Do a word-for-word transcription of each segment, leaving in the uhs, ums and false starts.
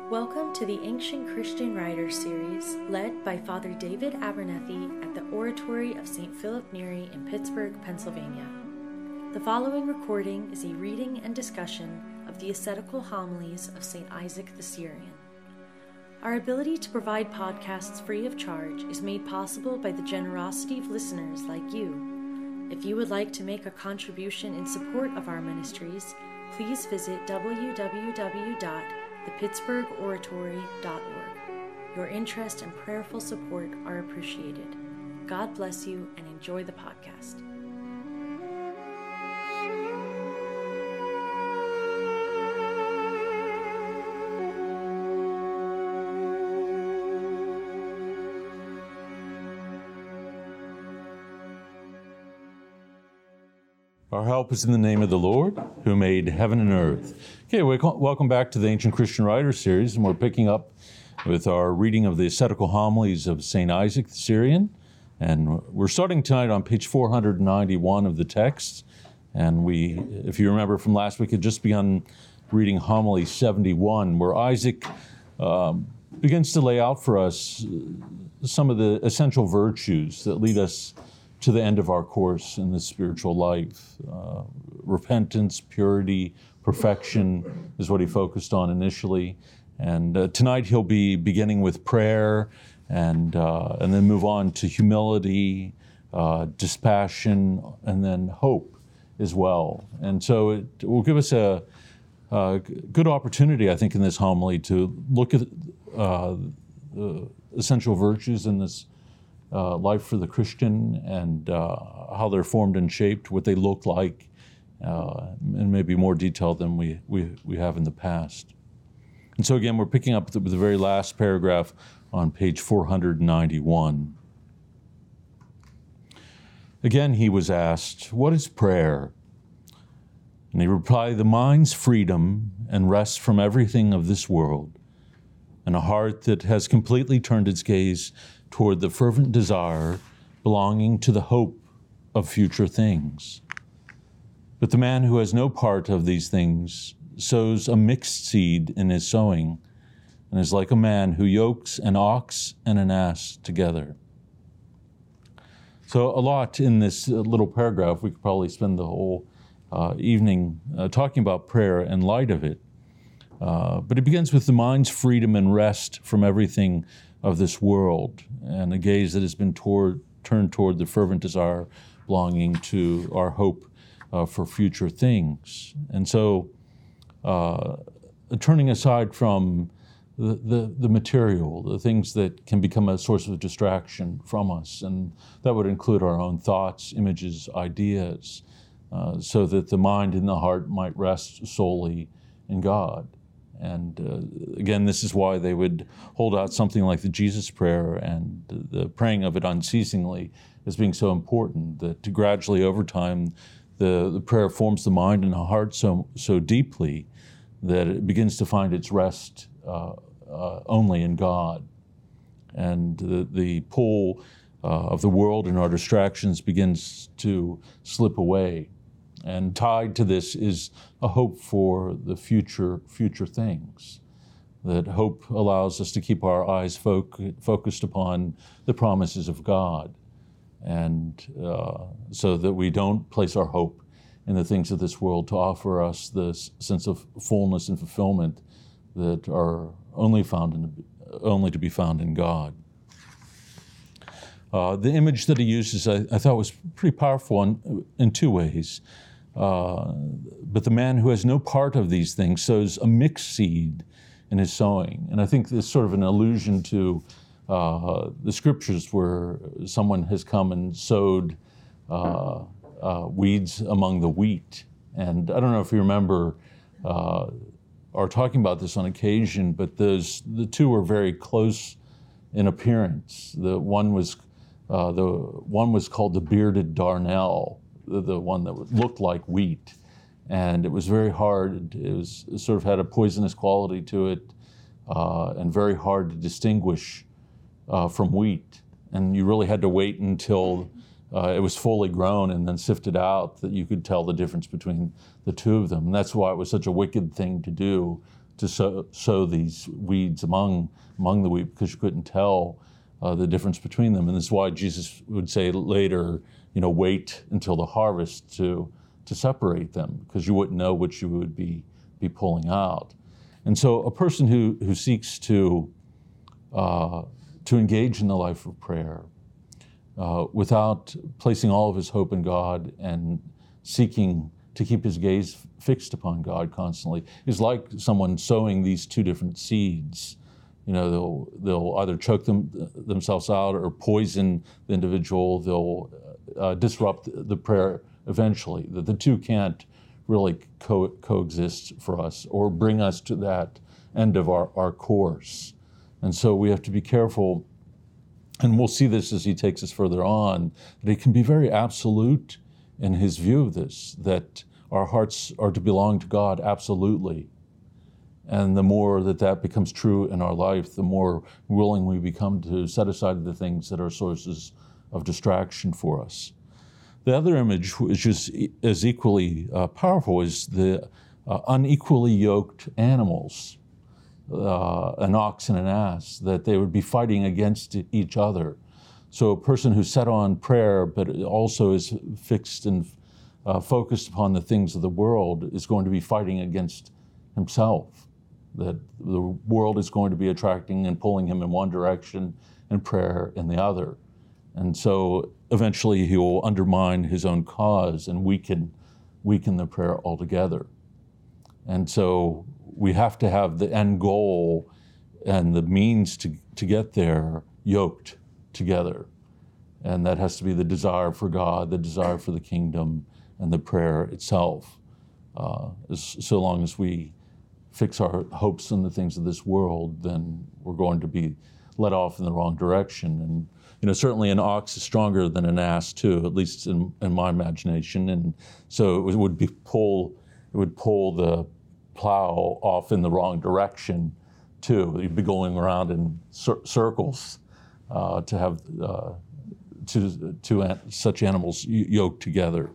Welcome to the Ancient Christian Writers series, led by Father David Abernethy at the Oratory of Saint Philip Neri in Pittsburgh, Pennsylvania. The following recording is a reading and discussion of the ascetical homilies of Saint Isaac the Syrian. Our ability to provide podcasts free of charge is made possible by the generosity of listeners like you. If you would like to make a contribution in support of our ministries, please visit w w w dot the pittsburgh oratory dot org. Your interest and prayerful support are appreciated. God bless you and enjoy the podcast. Our help is in the name of the Lord, who made heaven and earth. Okay, welcome back to the Ancient Christian Writers series, and we're picking up with our reading of the ascetical homilies of Saint Isaac the Syrian. And we're starting tonight on page four hundred ninety-one of the text. And we, if you remember from last week, had just begun reading homily seventy-one, where Isaac um, begins to lay out for us some of the essential virtues that lead us to the end of our course in the spiritual life. Uh, repentance, purity, perfection is what he focused on initially. And uh, tonight he'll be beginning with prayer and uh, and then move on to humility, uh, dispassion, and then hope as well. And so it will give us a, a good opportunity, I think, in this homily to look at uh, the essential virtues in this Uh, life for the Christian and uh, how they're formed and shaped, what they look like, uh, in maybe more detail than we, we, we have in the past. And so again, we're picking up with the very last paragraph on page four hundred ninety-one. Again, he was asked, "What is prayer?" And he replied, "The mind's freedom and rest from everything of this world, and a heart that has completely turned its gaze toward the fervent desire belonging to the hope of future things. But the man who has no part of these things sows a mixed seed in his sowing, and is like a man who yokes an ox and an ass together." So a lot in this little paragraph. We could probably spend the whole uh, evening uh, talking about prayer in light of it. Uh, but it begins with the mind's freedom and rest from everything of this world, and a gaze that has been toward, turned toward the fervent desire belonging to our hope uh, for future things. And so uh, turning aside from the, the, the material, the things that can become a source of distraction from us, and that would include our own thoughts, images, ideas, uh, so that the mind and the heart might rest solely in God. And uh, again, this is why they would hold out something like the Jesus Prayer and the praying of it unceasingly as being so important, that to gradually over time, the, the prayer forms the mind and the heart so, so deeply that it begins to find its rest uh, uh, only in God. And the, the pull uh, of the world and our distractions begins to slip away. And tied to this is a hope for the future future things. That hope allows us to keep our eyes foc- focused upon the promises of God, and uh, so that we don't place our hope in the things of this world to offer us this sense of fullness and fulfillment that are only found in only to be found in God. Uh, the image that he uses, I, I thought, was pretty powerful in, in two ways. Uh, but the man who has no part of these things sows a mixed seed in his sowing. And I think this is sort of an allusion to uh, the scriptures where someone has come and sowed uh, uh, weeds among the wheat. And I don't know if you remember uh, or talking about this on occasion, but those the two were very close in appearance. The one was uh, the one was called the bearded darnel, the one that looked like wheat, and it was very hard. It was it sort of had a poisonous quality to it, uh, and very hard to distinguish uh, from wheat. And you really had to wait until uh, it was fully grown and then sifted out that you could tell the difference between the two of them. And that's why it was such a wicked thing to do, to sow, sow these weeds among among the wheat because you couldn't tell uh, the difference between them. And this is why Jesus would say later, you know, wait until the harvest to to separate them, because you wouldn't know which you would be be pulling out. And so a person who who seeks to uh, to engage in the life of prayer uh, without placing all of his hope in God and seeking to keep his gaze fixed upon God constantly is like someone sowing these two different seeds. You know, they'll they'll either choke them themselves out or poison the individual. They'll uh, disrupt the prayer eventually. That the two can't really co- coexist for us or bring us to that end of our, our course. And so we have to be careful, and we'll see this as he takes us further on, that he can be very absolute in his view of this, that our hearts are to belong to God absolutely. And the more that that becomes true in our life, the more willing we become to set aside the things that are sources of distraction for us. The other image, which is as equally uh, powerful, is the uh, unequally yoked animals, uh, an ox and an ass, that they would be fighting against each other. So a person who's set on prayer, but also is fixed and uh, focused upon the things of the world, is going to be fighting against himself. That the world is going to be attracting and pulling him in one direction and prayer in the other. And so eventually he will undermine his own cause and weaken, weaken the prayer altogether. And so we have to have the end goal and the means to, to get there yoked together. And that has to be the desire for God, the desire for the kingdom, and the prayer itself. Uh, as, so long as we fix our hopes on the things of this world, then we're going to be led off in the wrong direction. And you know, certainly an ox is stronger than an ass too, at least in, in my imagination. And so it would be pull, it would pull the plow off in the wrong direction too. You'd be going around in cir- circles uh, to have uh, two, two an- such animals yoked together.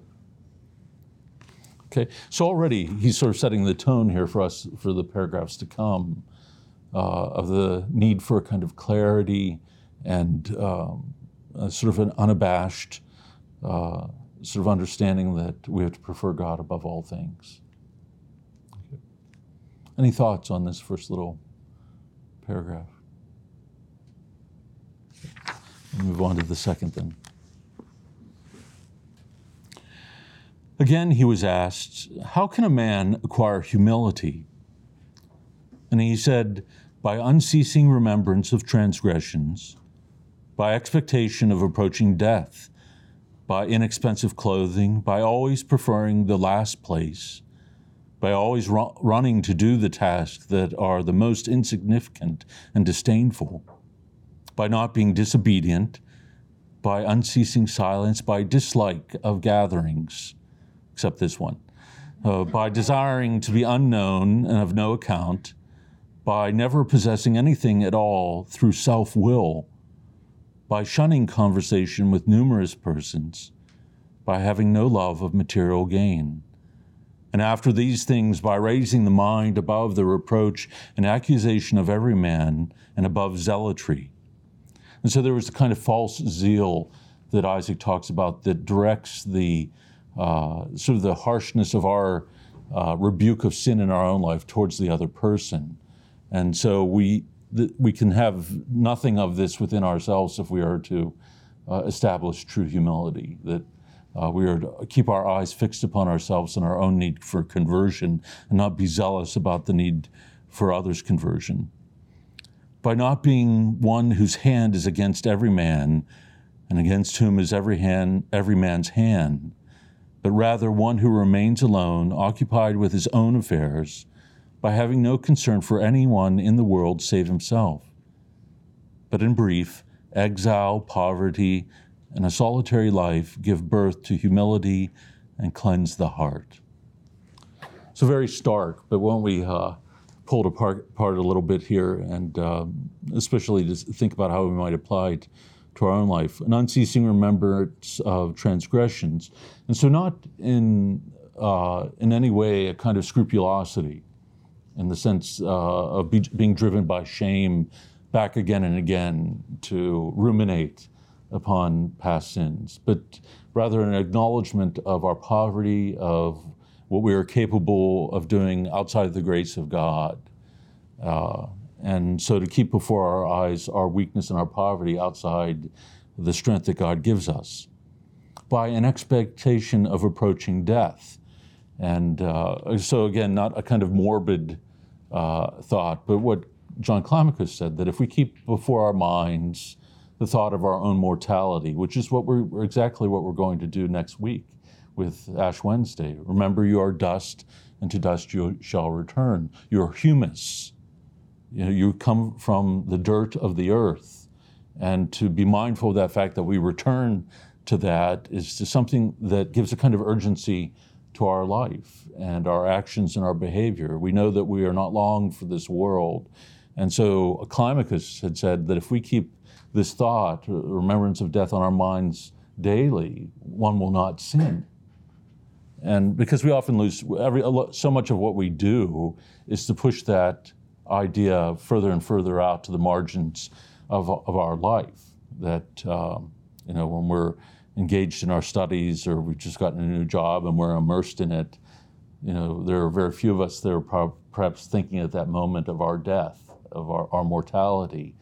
Okay, so already he's sort of setting the tone here for us for the paragraphs to come uh, of the need for a kind of clarity and um, a sort of an unabashed uh, sort of understanding that we have to prefer God above all things. Okay. Any thoughts on this first little paragraph? We'll move on to the second then. Again, he was asked, how can a man acquire humility? And he said, by unceasing remembrance of transgressions, by expectation of approaching death, by inexpensive clothing, by always preferring the last place, by always ru- running to do the tasks that are the most insignificant and disdainful, by not being disobedient, by unceasing silence, by dislike of gatherings, except this one, uh, by desiring to be unknown and of no account, by never possessing anything at all through self-will, by shunning conversation with numerous persons, by having no love of material gain. And after these things, by raising the mind above the reproach and accusation of every man and above zealotry. And so there was the kind of false zeal that Isaac talks about that directs the uh, sort of the harshness of our uh, rebuke of sin in our own life towards the other person. And so we th- we can have nothing of this within ourselves if we are to uh, establish true humility, that uh, we are to keep our eyes fixed upon ourselves and our own need for conversion and not be zealous about the need for others' conversion. By not being one whose hand is against every man and against whom is every hand, every man's hand, but rather one who remains alone, occupied with his own affairs, by having no concern for anyone in the world save himself. But in brief, exile, poverty, and a solitary life give birth to humility and cleanse the heart. So very stark, but when we uh, pulled apart, apart a little bit here, and uh, especially to think about how we might apply it to our own life, an unceasing remembrance of transgressions. And so not in uh, in any way a kind of scrupulosity, in the sense uh, of be, being driven by shame back again and again to ruminate upon past sins, but rather an acknowledgement of our poverty, of what we are capable of doing outside of the grace of God. Uh, and so to keep before our eyes our weakness and our poverty outside the strength that God gives us, by an expectation of approaching death. And uh, so again, not a kind of morbid uh, thought, but what John Climacus said, that if we keep before our minds the thought of our own mortality, which is what we're exactly what we're going to do next week with Ash Wednesday. Remember, you are dust, and to dust you shall return. You're humus. You know, you come from the dirt of the earth, and to be mindful of that fact that we return to that is to something that gives a kind of urgency to our life and our actions and our behavior. We know that we are not long for this world. And so Climacus had said that if we keep this thought, remembrance of death on our minds daily, one will not sin. And because we often lose, every so much of what we do is to push that idea further and further out to the margins of, of our life. That, um, you know, when we're engaged in our studies or we've just gotten a new job and we're immersed in it, you know, there are very few of us that are pro- perhaps thinking at that moment of our death, of our, our mortality.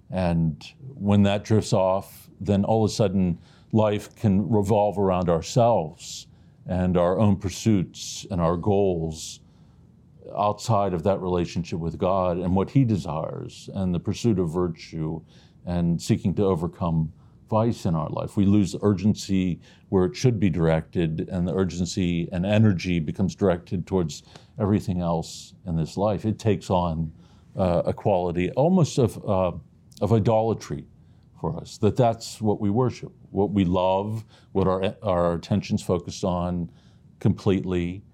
And when that drifts off, then all of a sudden life can revolve around ourselves and our own pursuits and our goals outside of that relationship with God and what He desires and the pursuit of virtue and seeking to overcome vice in our life. We lose urgency where it should be directed, and the urgency and energy becomes directed towards everything else in this life. It takes on uh, a quality almost of uh, of idolatry for us, that that's what we worship, what we love, what our our attention's focused on completely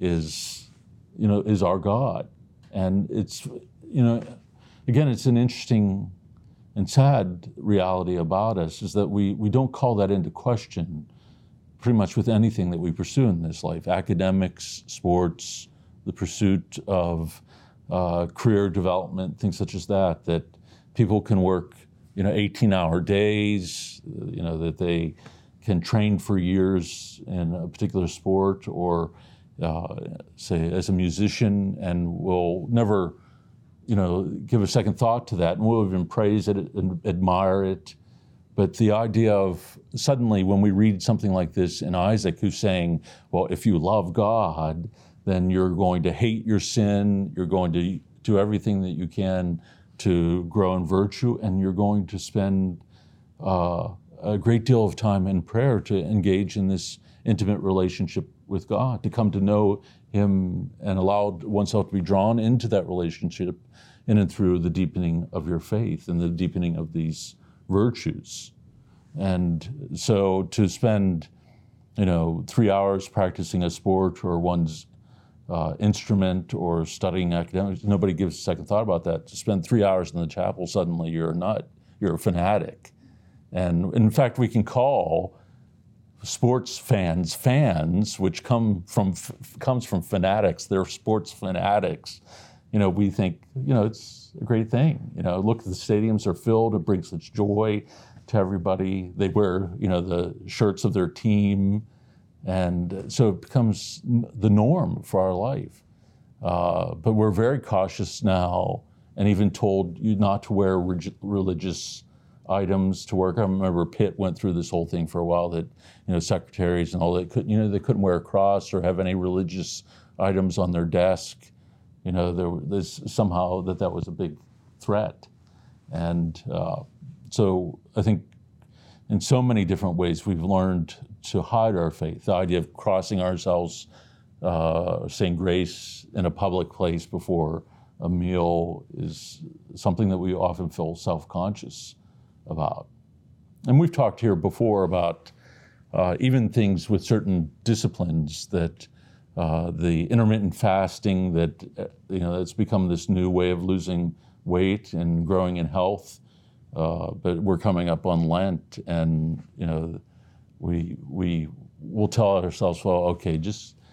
is, you know, is our God. And it's, you know, again, it's an interesting and sad reality about us is that we, we don't call that into question pretty much with anything that we pursue in this life. Academics, sports, the pursuit of uh, career development, things such as that, that people can work, you know, eighteen-hour days, you know, that they can train for years in a particular sport or, uh, say, as a musician, and will never, you know, give a second thought to that, and we'll even praise it and admire it. But the idea of suddenly when we read something like this in Isaac, who's saying, well, if you love God, then you're going to hate your sin, you're going to do everything that you can to grow in virtue, and you're going to spend uh, a great deal of time in prayer to engage in this intimate relationship with God, to come to know Him and allow oneself to be drawn into that relationship in and through the deepening of your faith and the deepening of these virtues. And so to spend, you know, three hours practicing a sport or one's uh, instrument or studying academics, nobody gives a second thought about that. To spend three hours in the chapel, suddenly you're a nut, you're a fanatic. And in fact, we can call sports fans fans, which come from f- comes from fanatics. They're sports fanatics. You know, we think, you know, it's a great thing. You know, look, the stadiums are filled. It brings such joy to everybody. They wear, you know, the shirts of their team. And so it becomes the norm for our life. Uh, but we're very cautious now and even told you not to wear reg- religious items to work. I remember Pitt went through this whole thing for a while that, you know, secretaries and all that couldn't, you know, they couldn't wear a cross or have any religious items on their desk. You know, there was somehow that that was a big threat. And uh, so I think in so many different ways we've learned to hide our faith. The idea of crossing ourselves, uh, saying grace in a public place before a meal is something that we often feel self-conscious about. And we've talked here before about uh, even things with certain disciplines that uh, the intermittent fasting that, uh, you know, it's become this new way of losing weight and growing in health. Uh, but we're coming up on Lent, and, you know, we we will tell ourselves, well, okay, just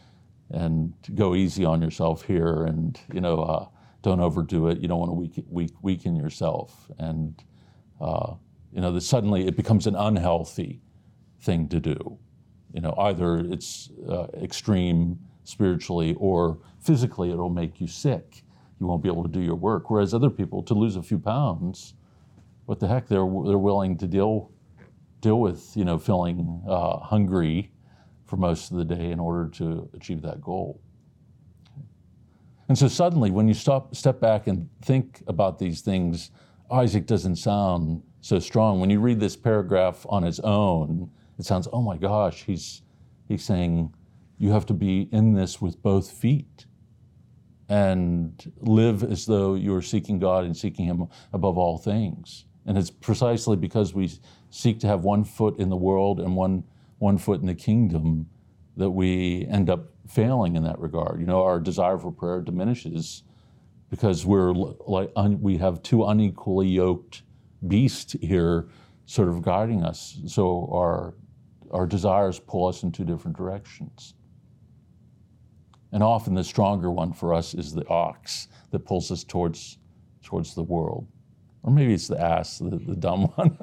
and go easy on yourself here, and you know, uh, don't overdo it. You don't want to weak, weak, weaken yourself, and uh, you know, that suddenly it becomes an unhealthy thing to do. You know, either it's uh, extreme spiritually or physically, it'll make you sick. You won't be able to do your work. Whereas other people, to lose a few pounds, what the heck, they're they're willing to deal deal with, you know, feeling uh, hungry for most of the day in order to achieve that goal. And so suddenly, when you stop, step back and think about these things, Isaac doesn't sound so strong. When you read this paragraph on its own, it sounds, oh my gosh, he's he's saying you have to be in this with both feet and live as though you are seeking God and seeking Him above all things. And it's precisely because we seek to have one foot in the world and one one foot in the kingdom that we end up failing in that regard. You know, our desire for prayer diminishes because we're like un, we have two unequally yoked beasts here, sort of guiding us. So our our desires pull us in two different directions. And often the stronger one for us is the ox that pulls us towards towards the world. Or maybe it's the ass, the, the dumb one.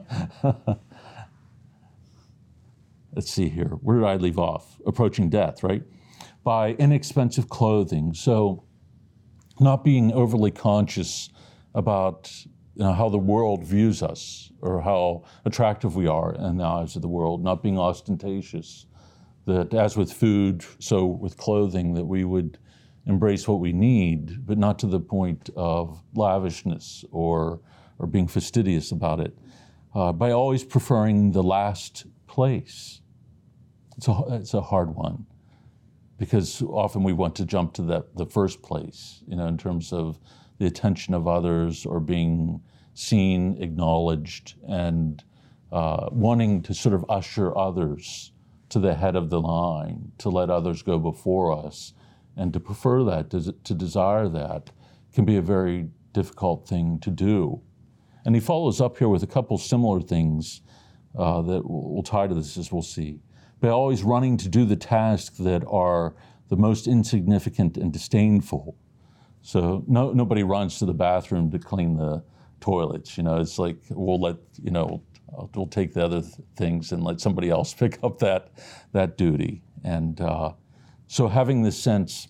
Let's see here. Where did I leave off? Approaching death, right? By inexpensive clothing. So not being overly conscious about, you know, how the world views us or how attractive we are in the eyes of the world, not being ostentatious. That as with food, so with clothing, that we would embrace what we need, but not to the point of lavishness or or being fastidious about it. Uh, by always preferring the last place. It's a, it's a hard one because often we want to jump to that, the first place, you know, in terms of the attention of others or being seen, acknowledged, and uh, wanting to sort of usher others to the head of the line, to let others go before us. And to prefer that, to, to desire that, can be a very difficult thing to do. And he follows up here with a couple similar things uh, that will tie to this, as we'll see. By always running to do the tasks that are the most insignificant and disdainful. So no, nobody runs to the bathroom to clean the toilets. You know, it's like we'll let, you know, we'll take the other th- things and let somebody else pick up that that duty. And uh, so having this sense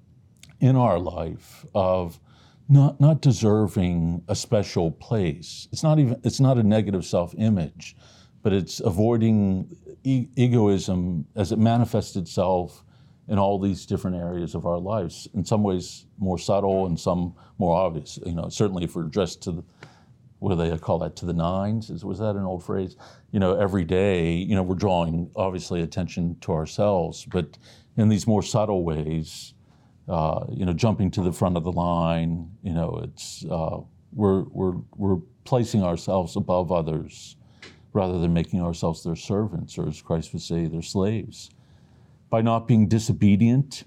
in our life of not not deserving a special place. It's not even it's not a negative self-image, but it's avoiding e- egoism as it manifests itself in all these different areas of our lives. In some ways more subtle and some more obvious. You know, certainly if we're dressed to the, what do they call that, to the nines? Is, was that an old phrase? You know, every day, you know, we're drawing obviously attention to ourselves, but in these more subtle ways, uh, you know, jumping to the front of the line, you know, it's uh, we're we're we're placing ourselves above others rather than making ourselves their servants, or as Christ would say, their slaves. By not being disobedient,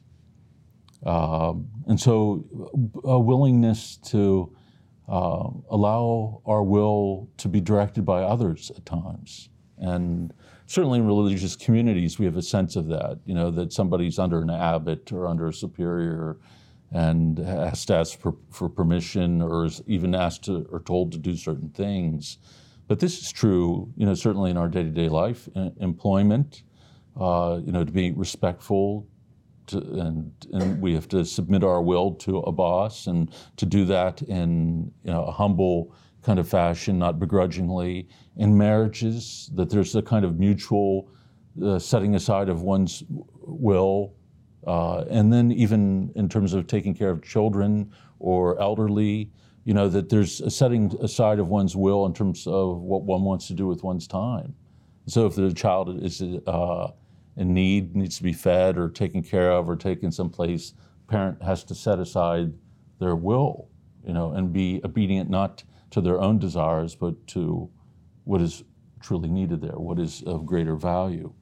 uh, and so a willingness to uh, allow our will to be directed by others at times. And certainly in religious communities, we have a sense of that, you know, that somebody's under an abbot or under a superior and has to ask for, for permission or is even asked to, or told to do certain things. But this is true, you know, certainly in our day-to-day life, in employment, uh, you know, to be respectful, to, and, and we have to submit our will to a boss, and to do that in, you know, a humble kind of fashion, not begrudgingly. In marriages, that there's a kind of mutual uh, setting aside of one's will, uh, and then even in terms of taking care of children or elderly, you know, that there's a setting aside of one's will in terms of what one wants to do with one's time. So if the child is uh, in need, needs to be fed or taken care of or taken someplace, parent has to set aside their will, you know, and be obedient not to their own desires, but to what is truly needed there, what is of greater value.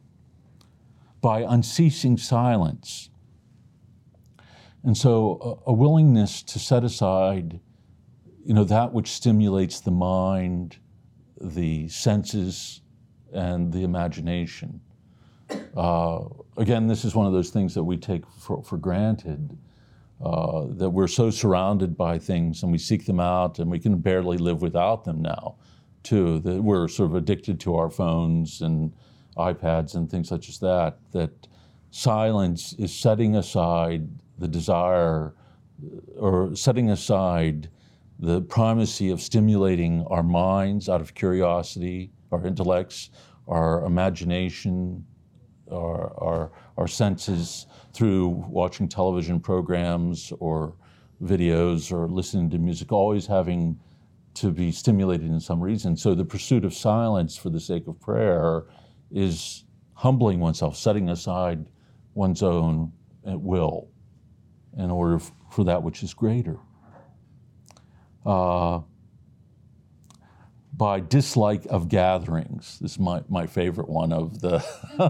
By unceasing silence. And so a, a willingness to set aside, you know, that which stimulates the mind, the senses, and the imagination. Uh, again, this is one of those things that we take for, for granted, uh, that we're so surrounded by things and we seek them out and we can barely live without them now, too. That we're sort of addicted to our phones and iPads and things such as that, that silence is setting aside the desire or setting aside the primacy of stimulating our minds out of curiosity, our intellects, our imagination, our, our, our senses through watching television programs or videos or listening to music, always having to be stimulated in some reason. So the pursuit of silence for the sake of prayer is humbling oneself, setting aside one's own will in order f- for that which is greater. Uh, by dislike of gatherings. This is my, my favorite one of the...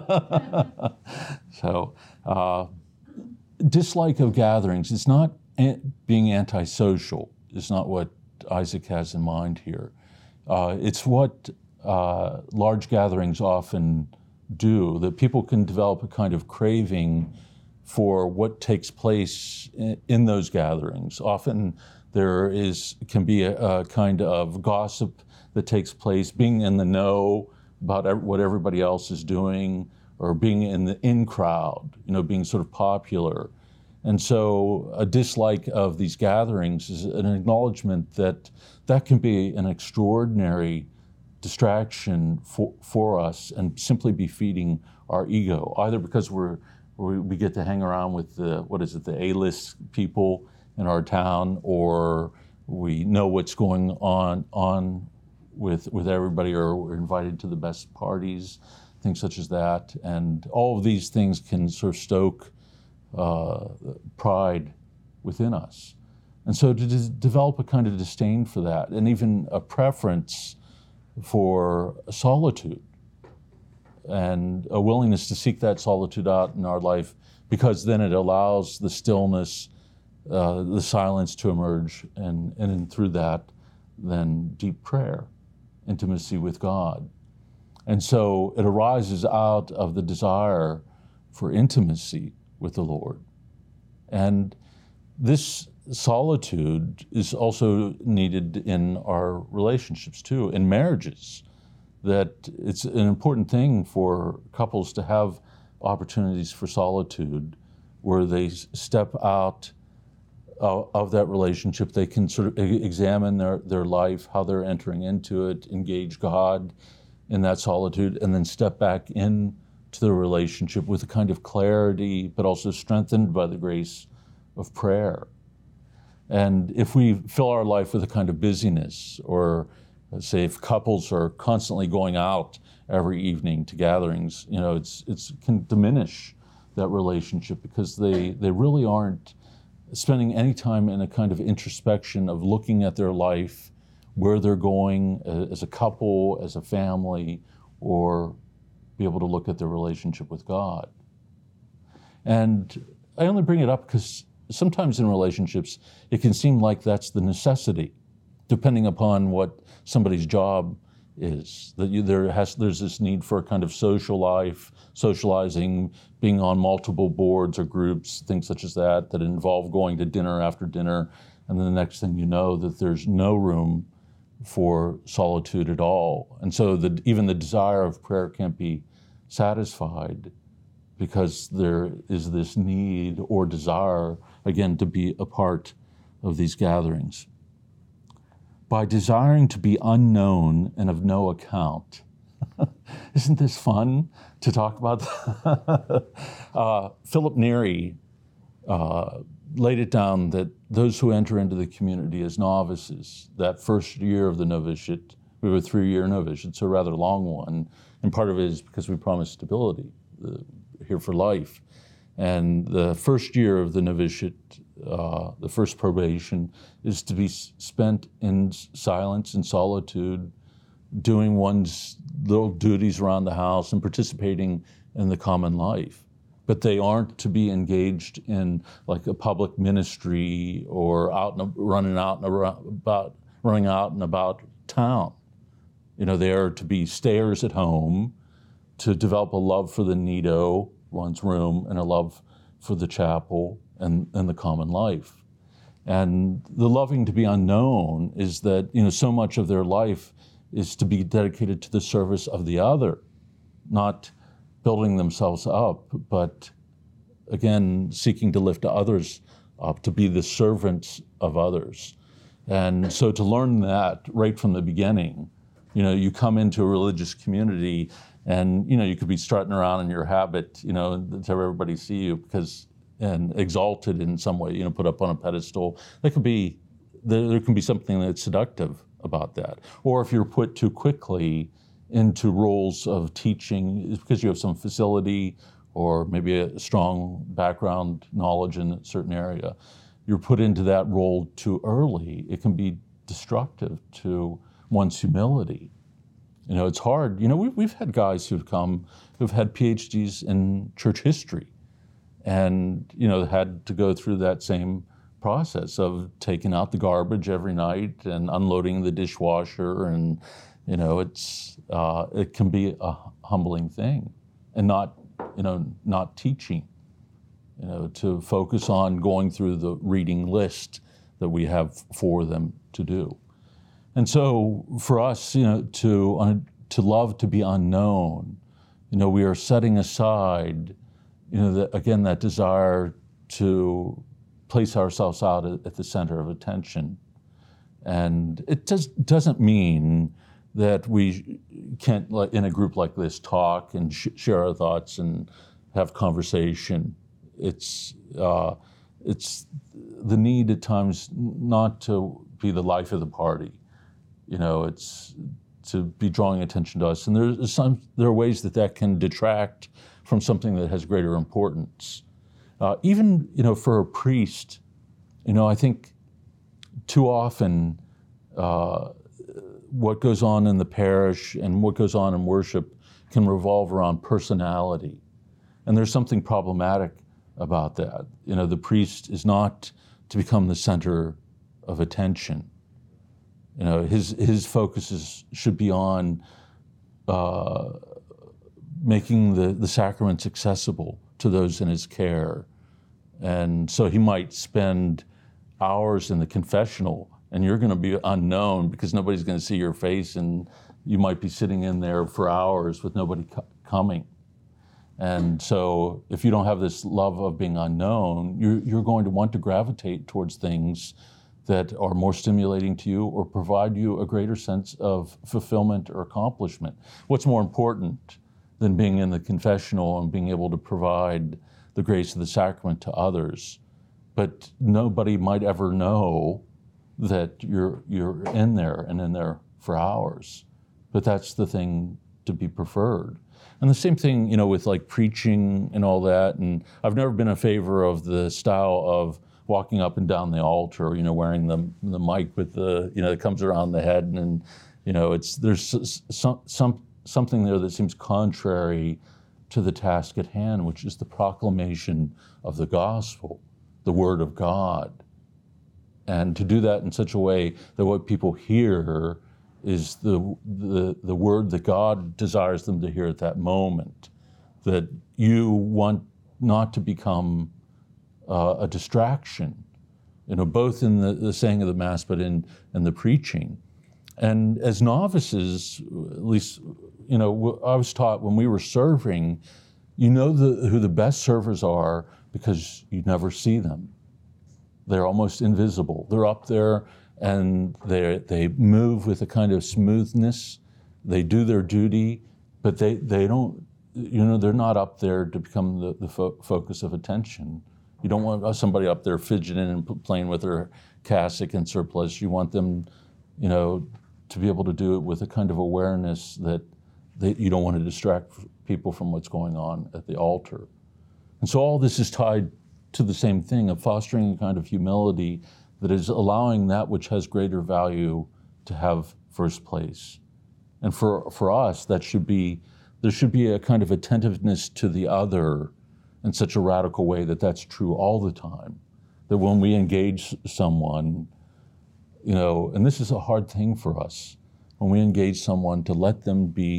so, uh, dislike of gatherings. It's not an- being antisocial. It's not what Isaac has in mind here. Uh, it's what uh, large gatherings often do, that people can develop a kind of craving for what takes place in, in those gatherings. Often there is can be a, a kind of gossip that takes place, being in the know about ev- what everybody else is doing, or being in the in crowd, you know, being sort of popular. And so a dislike of these gatherings is an acknowledgement that that can be an extraordinary distraction for, for us and simply be feeding our ego, either because we're we, we get to hang around with the, what is it, the A-list people in our town, or we know what's going on on with with everybody, or we're invited to the best parties, things such as that. And all of these things can sort of stoke uh, pride within us. And so to d- develop a kind of disdain for that, and even a preference for solitude, and a willingness to seek that solitude out in our life, because then it allows the stillness, uh, the silence to emerge, and, and through that, then deep prayer, intimacy with God. And so it arises out of the desire for intimacy with the Lord. And this solitude is also needed in our relationships too, in marriages, that it's an important thing for couples to have opportunities for solitude where they step out uh, of that relationship. They can sort of examine their, their life, how they're entering into it, engage God in that solitude, and then step back in to the relationship with a kind of clarity, but also strengthened by the grace of prayer. And if we fill our life with a kind of busyness, or let's say if couples are constantly going out every evening to gatherings, you know, it's it's can diminish that relationship, because they, they really aren't spending any time in a kind of introspection of looking at their life, where they're going as a couple, as a family, or be able to look at their relationship with God. And I only bring it up because sometimes in relationships, it can seem like that's the necessity, depending upon what somebody's job is. That you, there has there's this need for a kind of social life, socializing, being on multiple boards or groups, things such as that, that involve going to dinner after dinner, and then the next thing you know, that there's no room for solitude at all. And so the, even the desire of prayer can't be satisfied, because there is this need or desire, again, to be a part of these gatherings. By desiring to be unknown and of no account. Isn't this fun to talk about? uh, Philip Neri uh, laid it down that those who enter into the community as novices, that first year of the novitiate, we have a three-year novitiate, so a rather long one, and part of it is because we promise stability uh, here for life. And the first year of the novitiate, uh, the first probation, is to be s- spent in silence and solitude, doing one's little duties around the house and participating in the common life. But they aren't to be engaged in like a public ministry or out and running out and about, running out and about town. You know, they are to be stayers at home, to develop a love for the nido, one's room, and a love for the chapel and, and the common life. And the loving to be unknown is that, you know, so much of their life is to be dedicated to the service of the other, not building themselves up, but again, seeking to lift others up, to be the servants of others. And so to learn that right from the beginning, you know, you come into a religious community and, you know, you could be strutting around in your habit, you know, to have everybody see you because, and exalted in some way, you know, put up on a pedestal. There could be, there, there can be something that's seductive about that. Or if you're put too quickly into roles of teaching because you have some facility or maybe a strong background knowledge in a certain area, you're put into that role too early. It can be destructive to one's humility. You know, it's hard. You know, we've, we've had guys who've come who've had P H Ds in church history and, you know, had to go through that same process of taking out the garbage every night and unloading the dishwasher. And, you know, it's uh, it can be a humbling thing and not, you know, not teaching, you know, to focus on going through the reading list that we have for them to do. And so for us, you know, to uh, to love to be unknown, you know, we are setting aside, you know, the, again, that desire to place ourselves out at, at the center of attention. And it does, doesn't mean that we can't, like, in a group like this, talk and sh- share our thoughts and have conversation. It's uh, it's the need at times not to be the life of the party. You know, it's to be drawing attention to us. And there's some, there are ways that that can detract from something that has greater importance. Uh, even, you know, for a priest, you know, I think too often uh, what goes on in the parish and what goes on in worship can revolve around personality. And there's something problematic about that. You know, the priest is not to become the center of attention. You know, his his focus is, should be on uh, making the, the sacraments accessible to those in his care. And so he might spend hours in the confessional and you're going to be unknown because nobody's going to see your face and you might be sitting in there for hours with nobody co- coming. And so if you don't have this love of being unknown, you're, you're going to want to gravitate towards things that are more stimulating to you or provide you a greater sense of fulfillment or accomplishment. What's more important than being in the confessional and being able to provide the grace of the sacrament to others? But nobody might ever know that you're you're in there and in there for hours. But that's the thing to be preferred. And the same thing, you know, with like preaching and all that. And I've never been in favor of the style of walking up and down the altar, you know, wearing the the mic with the, you know, that comes around the head, and, and you know, it's there's some some something there that seems contrary to the task at hand, which is the proclamation of the gospel, the word of God, and to do that in such a way that what people hear is the the the word that God desires them to hear at that moment, that you want not to become Uh, a distraction, you know, both in the, the saying of the Mass, but in, in the preaching. And as novices, at least, you know, I was taught when we were serving, you know the, who the best servers are because you never see them. They're almost invisible. They're up there and they they move with a kind of smoothness. They do their duty, but they, they don't, you know, they're not up there to become the, the fo- focus of attention. You don't want somebody up there fidgeting and playing with their cassock and surplice. You want them, you know, to be able to do it with a kind of awareness that they, you don't want to distract people from what's going on at the altar. And so all this is tied to the same thing of fostering a kind of humility that is allowing that which has greater value to have first place. And for for us, that should be, there should be a kind of attentiveness to the other in such a radical way that that's true all the time. That when we engage someone, you know, and this is a hard thing for us, when we engage someone, to let them be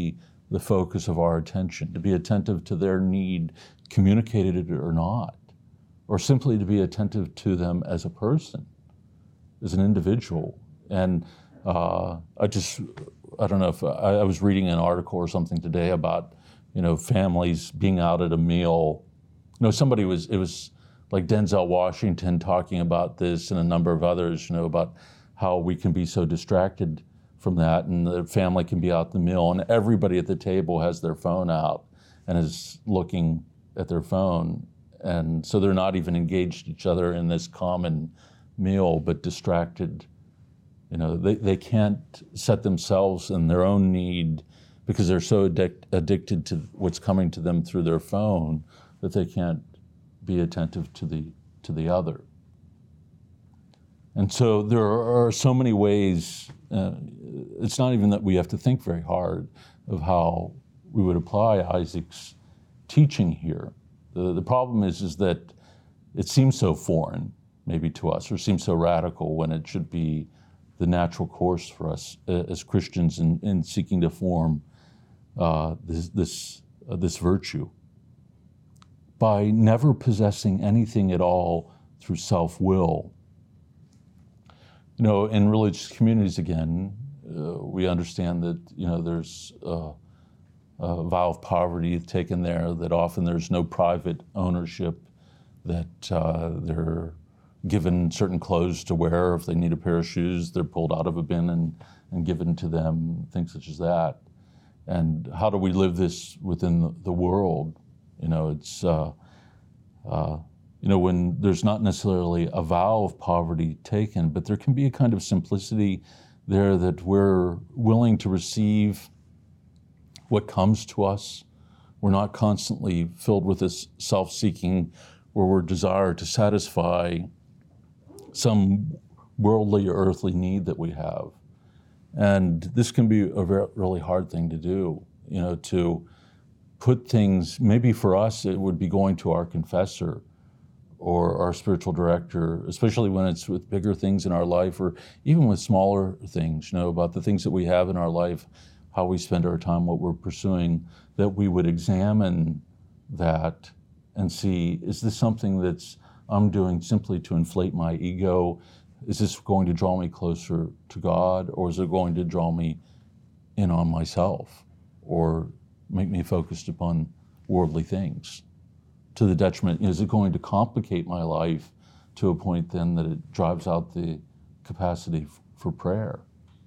the focus of our attention, to be attentive to their need, communicated it or not, or simply to be attentive to them as a person, as an individual. And uh, I just, I don't know if, I, I was reading an article or something today about, you know, families being out at a meal. You know, somebody was, it was like Denzel Washington talking about this and a number of others, you know, about how we can be so distracted from that, and the family can be out at the meal and everybody at the table has their phone out and is looking at their phone. And so they're not even engaged each other in this common meal, but distracted. You know, they, they can't set themselves in their own need because they're so addic- addicted to what's coming to them through their phone that they can't be attentive to the to the other. And so there are so many ways, uh, it's not even that we have to think very hard of how we would apply Isaac's teaching here. The, the problem is, is that it seems so foreign, maybe to us, or seems so radical when it should be the natural course for us uh, as Christians in, in seeking to form uh, this, this, uh, this virtue. By never possessing anything at all through self-will. You know, in religious communities, again, uh, we understand that, you know, there's uh, a vow of poverty taken there, that often there's no private ownership, that uh, they're given certain clothes to wear. If they need a pair of shoes, they're pulled out of a bin and, and given to them, things such as that. And how do we live this within the, the world? You know, it's, uh, uh, you know, when there's not necessarily a vow of poverty taken, but there can be a kind of simplicity there that we're willing to receive what comes to us. We're not constantly filled with this self-seeking where we're desire to satisfy some worldly or earthly need that we have. And this can be a very, really hard thing to do, you know, to put things, maybe for us it would be going to our confessor or our spiritual director, especially when it's with bigger things in our life or even with smaller things, you know, about the things that we have in our life, how we spend our time, what we're pursuing, that we would examine that and see, is this something that's I'm doing simply to inflate my ego? Is this going to draw me closer to God, or is it going to draw me in on myself or make me focused upon worldly things to the detriment? You know, is it going to complicate my life to a point then that it drives out the capacity f- for prayer?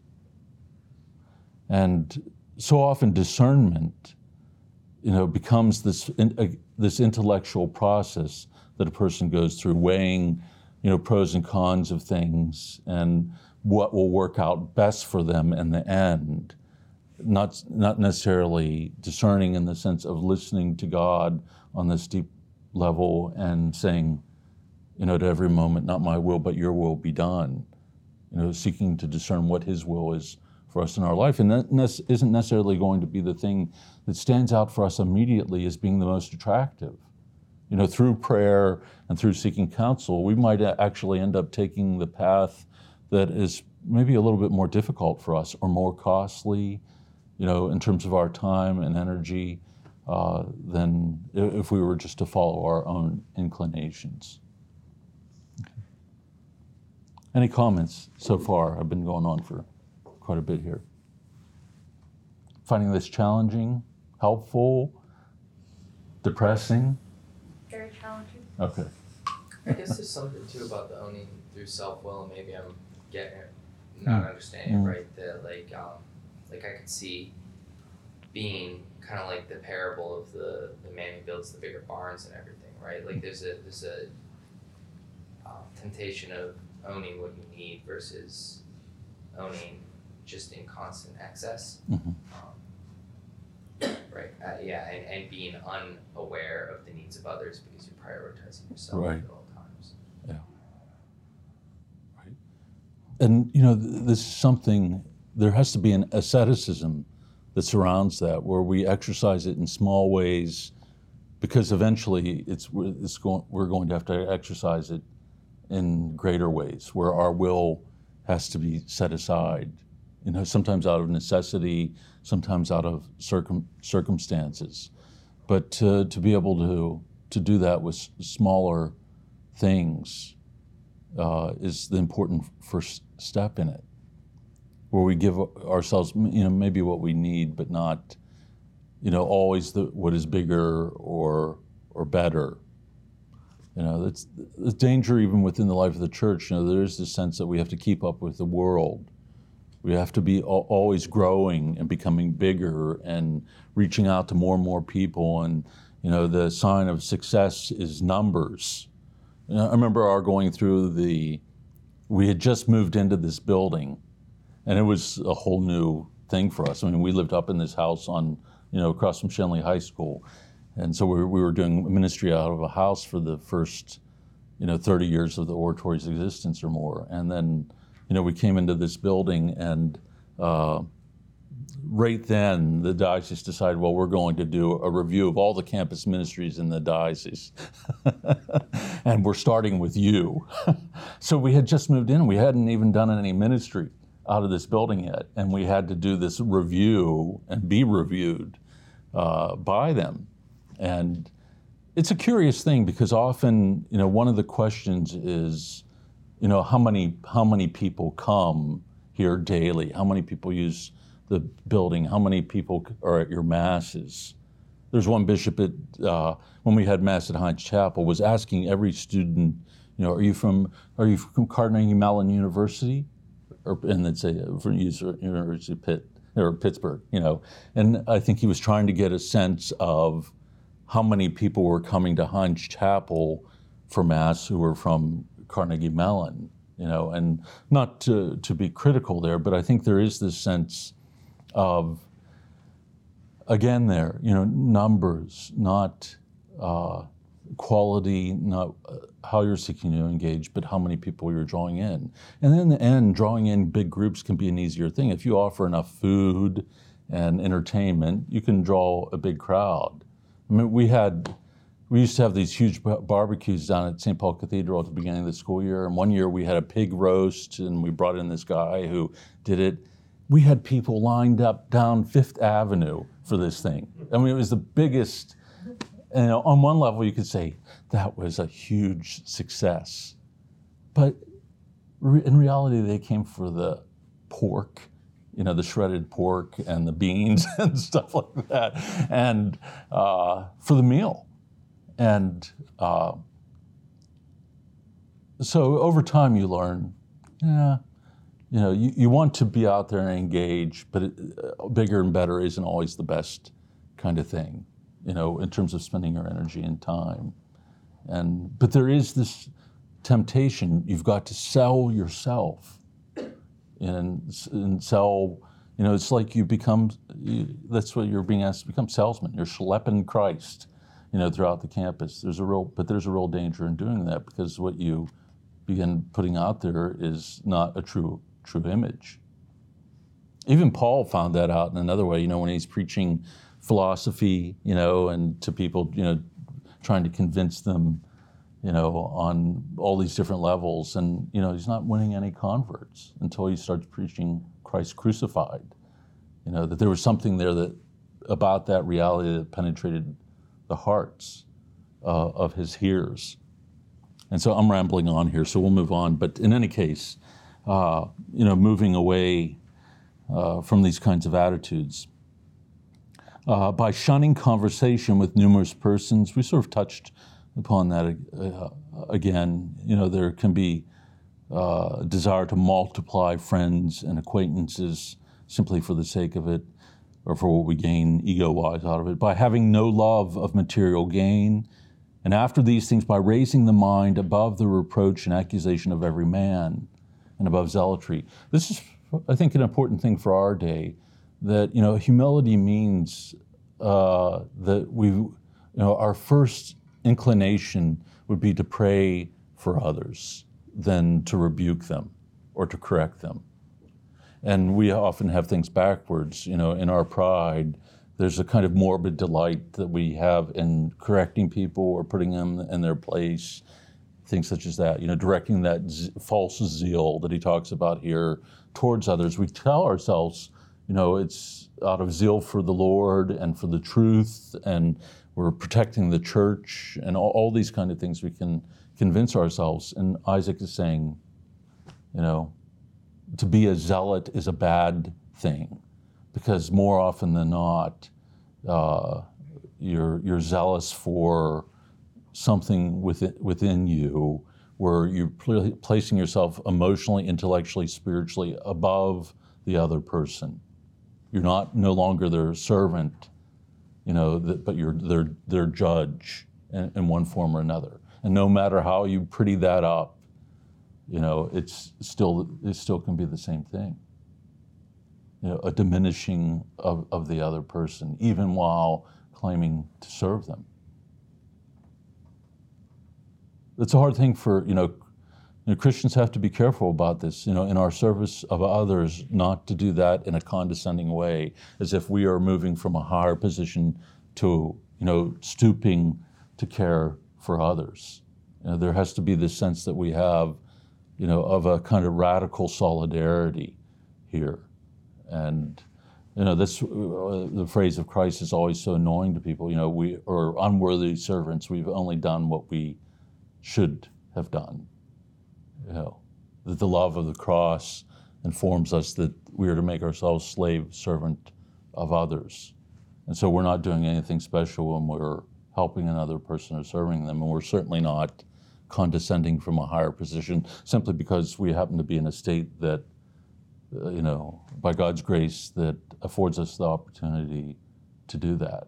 And so often discernment, you know, becomes this in, uh, this intellectual process that a person goes through, weighing, you know, pros and cons of things and what will work out best for them in the end. Not not necessarily discerning in the sense of listening to God on this deep level and saying, you know, at every moment, not my will, but your will be done. You know, seeking to discern what His will is for us in our life. And that ne- isn't necessarily going to be the thing that stands out for us immediately as being the most attractive. You know, through prayer and through seeking counsel, we might actually end up taking the path that is maybe a little bit more difficult for us or more costly, you know, in terms of our time and energy, uh, than if we were just to follow our own inclinations. Okay. Any comments so far? I've been going on for quite a bit here. Finding this challenging, helpful, depressing? Very challenging. Okay. I guess there's something too about the owning through self-will, and maybe I'm getting it, not Mm. understanding Mm. it right, that like, um, like I could see being kind of like the parable of the, the man who builds the bigger barns and everything, right? Like there's a, there's a um, temptation of owning what you need versus owning just in constant excess. Mm-hmm. Um, right, uh, yeah, and, and being unaware of the needs of others because you're prioritizing yourself Right. at all times. Yeah. Right. And, you know, th- this is something, there has to be an asceticism that surrounds that, where we exercise it in small ways, because eventually it's, it's going, we're going to have to exercise it in greater ways, where our will has to be set aside. you know, sometimes out of necessity, sometimes out of circum, circumstances. But to, to be able to, to do that with smaller things uh, is the important first step in it, where we give ourselves, you know, maybe what we need, but not, you know, always the what is bigger or or better. You know, that's the danger even within the life of the church. You know, there's this sense that we have to keep up with the world. We have to be always growing and becoming bigger and reaching out to more and more people. And, you know, the sign of success is numbers. You know, I remember our going through the, we had just moved into this building, and it was a whole new thing for us. I mean, we lived up in this house on, you know, across from Shenley High School. And so we were, we were doing ministry out of a house for the first, you know, thirty years of the oratory's existence or more. And then, you know, we came into this building, and uh, right then the diocese decided, well, we're going to do a review of all the campus ministries in the diocese. And we're starting with you. So we had just moved in. We hadn't even done any ministry out of this building yet. And we had to do this review and be reviewed uh, by them. And it's a curious thing, because often, you know, one of the questions is, you know, how many how many people come here daily? How many people use the building? How many people are at your masses? There's one bishop at uh, when we had mass at Heinz Chapel was asking every student, you know, are you from are you from Carnegie Mellon University, or and they'd say from University of Pitt or Pittsburgh, you know, and I think he was trying to get a sense of how many people were coming to Heinz Chapel for mass who were from Carnegie Mellon, you know, and not to, to be critical there, but I think there is this sense of, again there, you know, numbers, not uh, quality, not uh, how you're seeking to engage, but how many people you're drawing in. And in the end, drawing in big groups can be an easier thing. If you offer enough food and entertainment, you can draw a big crowd. I mean, we had, we used to have these huge barbecues down at Saint Paul Cathedral at the beginning of the school year. And one year we had a pig roast, and we brought in this guy who did it. We had people lined up down Fifth Avenue for this thing. I mean, it was the biggest, and, you know, on one level you could say that was a huge success. But re- in reality, they came for the pork, you know, the shredded pork and the beans and stuff like that, and uh, for the meal. And uh, so over time you learn, yeah, you know, you, you want to be out there and engage, but it, uh, bigger and better isn't always the best kind of thing, you know, in terms of spending your energy and time. And but there is this temptation, you've got to sell yourself. And, and sell, you know, it's like you become, you, that's what you're being asked to become, salesman. You're schlepping Christ, you know, throughout the campus. There's a real, but there's a real danger in doing that, because what you begin putting out there is not a true, true image. Even Paul found that out in another way, you know, when he's preaching philosophy, you know, and to people, you know, trying to convince them, you know, on all these different levels. And, you know, he's not winning any converts until he starts preaching Christ crucified. You know, that there was something there that about that reality that penetrated the hearts uh, of his hearers. And so I'm rambling on here, so we'll move on. But in any case, uh, you know, moving away uh, from these kinds of attitudes. Uh, by shunning conversation with numerous persons, we sort of touched upon that uh, again. You know, there can be uh, a desire to multiply friends and acquaintances simply for the sake of it, or for what we gain ego-wise out of it, by having no love of material gain, and after these things, by raising the mind above the reproach and accusation of every man, and above zealotry. This is, I think, an important thing for our day, that, you know, humility means uh, that we, you know, our first inclination would be to pray for others than to rebuke them or to correct them. And we often have things backwards, you know, in our pride. There's a kind of morbid delight that we have in correcting people or putting them in their place. things such as that, you know, directing that z- false zeal that he talks about here towards others. We tell ourselves, you know, it's out of zeal for the Lord and for the truth, and we're protecting the church, and all, all these kind of things we can convince ourselves. And Isaac is saying, you know, to be a zealot is a bad thing, because more often than not, uh, you're you're zealous for something within within you, where you're pl- placing yourself emotionally, intellectually, spiritually above the other person. You're not no longer their servant, you know, th- but you're their their judge in, in one form or another. And no matter how you pretty that up, you know, it's still it still can be the same thing. You know, a diminishing of, of the other person, even while claiming to serve them. It's a hard thing for, you know, you know, Christians have to be careful about this, you know, in our service of others, not to do that in a condescending way, as if we are moving from a higher position to, you know, stooping to care for others. You know, there has to be this sense that we have, you know, of a kind of radical solidarity here. And, you know, this, uh, the phrase of Christ is always so annoying to people. You know, we are unworthy servants. We've only done what we should have done. You know, that the love of the cross informs us that we are to make ourselves slave servant of others. And so we're not doing anything special when we're helping another person or serving them. And we're certainly not condescending from a higher position simply because we happen to be in a state that, uh, you know, by God's grace, that affords us the opportunity to do that.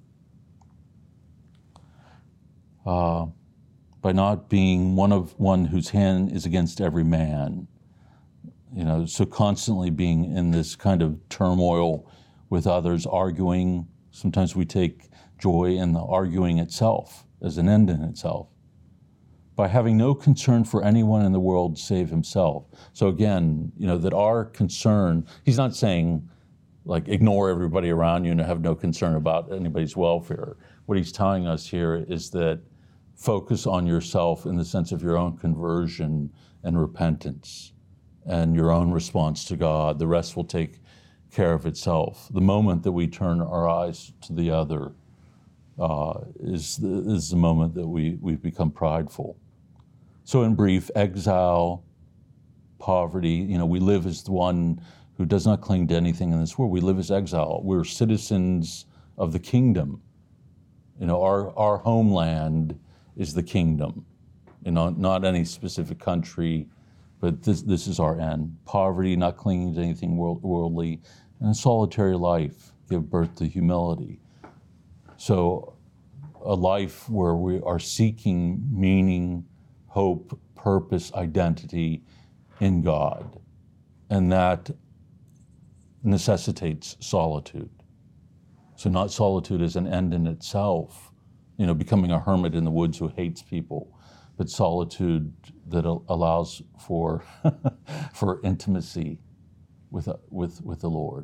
Uh, by not being one of one whose hand is against every man, you know, so constantly being in this kind of turmoil with others, arguing. Sometimes we take joy in the arguing itself as an end in itself. By having no concern for anyone in the world save himself. So again, you know, that our concern, he's not saying like ignore everybody around you and have no concern about anybody's welfare. What he's telling us here is that focus on yourself in the sense of your own conversion and repentance and your own response to God. The rest will take care of itself. The moment that we turn our eyes to the other uh, is, the, is the moment that we, we've become prideful. So in brief, exile, poverty, you know, we live as the one who does not cling to anything in this world. We live as exile. We're citizens of the kingdom. You know, our, our homeland is the kingdom, you know, not any specific country, but this this is our end. Poverty, not clinging to anything world, worldly, and a solitary life give birth to humility. So a life where we are seeking meaning, hope, purpose, identity in God. And that necessitates solitude. So not solitude as an end in itself, you know, becoming a hermit in the woods who hates people, but solitude that allows for for intimacy with with with the Lord.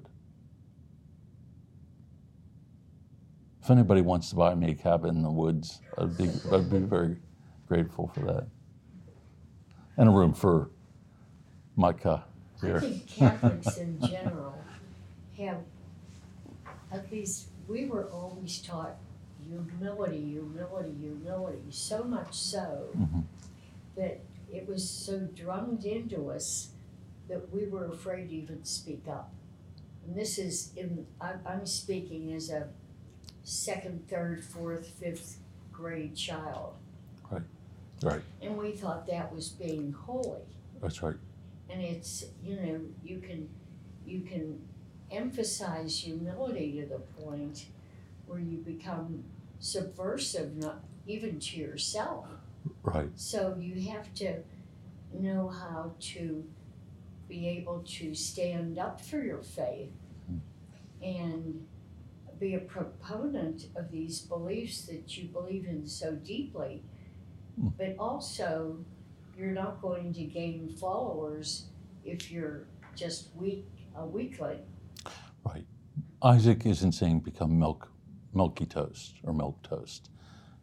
If anybody wants to buy me a cabin in the woods, I'd be I'd be very grateful for that, and a room for Micah here. I think Catholics in general have, at least we were always taught humility, humility, humility, so much so Mm-hmm. that it was so drummed into us that we were afraid to even speak up. And this is, in I, I'm speaking as a second, third, fourth, fifth grade child. Right, right, And we thought that was being holy. that's right. And it's, you know, you can you can emphasize humility to the point where you become subversive, not even to yourself. Right, So you have to know how to be able to stand up for your faith and be a proponent of these beliefs that you believe in so deeply, Mm. but also you're not going to gain followers if you're just weak, a weakling. right. Isaac isn't saying become milk, milky toast or milk toast.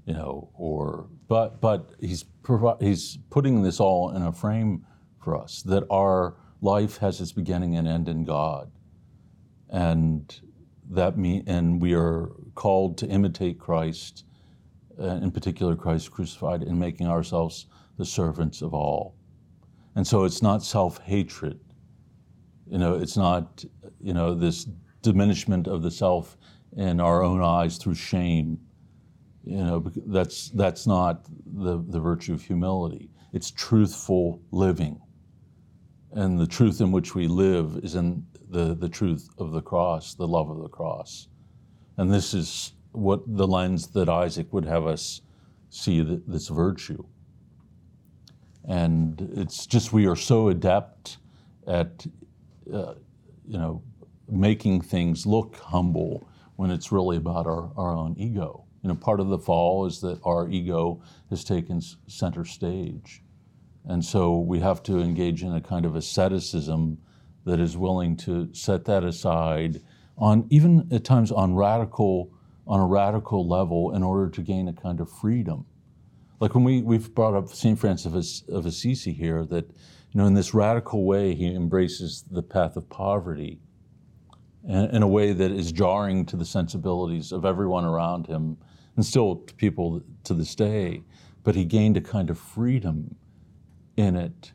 you know, or but but he's provi- he's putting this all in a frame for us, that our life has its beginning and end in God, and that mean and we are called to imitate Christ, uh, in particular Christ crucified, in making ourselves the servants of all. And so it's not self-hatred, you know, it's not, you know, this diminishment of the self in our own eyes through shame. You know, that's that's not the, the virtue of humility. It's truthful living. And the truth in which we live is in the, the truth of the cross, the love of the cross. And this is what the lens that Isaac would have us see, th- this virtue. And it's just we are so adept at, uh, you know, making things look humble when it's really about our, our own ego. You know, part of the fall is that our ego has taken center stage. And so we have to engage in a kind of asceticism that is willing to set that aside on, even at times on radical, on a radical level, in order to gain a kind of freedom. Like when we, we've brought up Saint Francis of Assisi here, that, you know, in this radical way, he embraces the path of poverty in, in a way that is jarring to the sensibilities of everyone around him, and still to people to this day. But he gained a kind of freedom in it,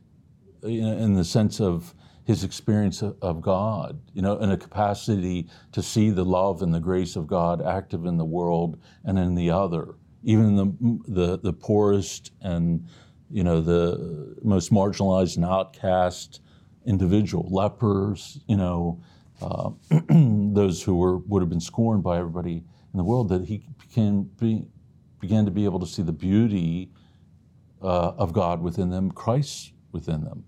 in the sense of his experience of God, you know, and a capacity to see the love and the grace of God active in the world and in the other, even in the the, the poorest and, you know, the most marginalized and outcast individual, lepers, you know, uh, those who were would have been scorned by everybody in the world, that he became be, began to be able to see the beauty uh, of God within them, Christ within them.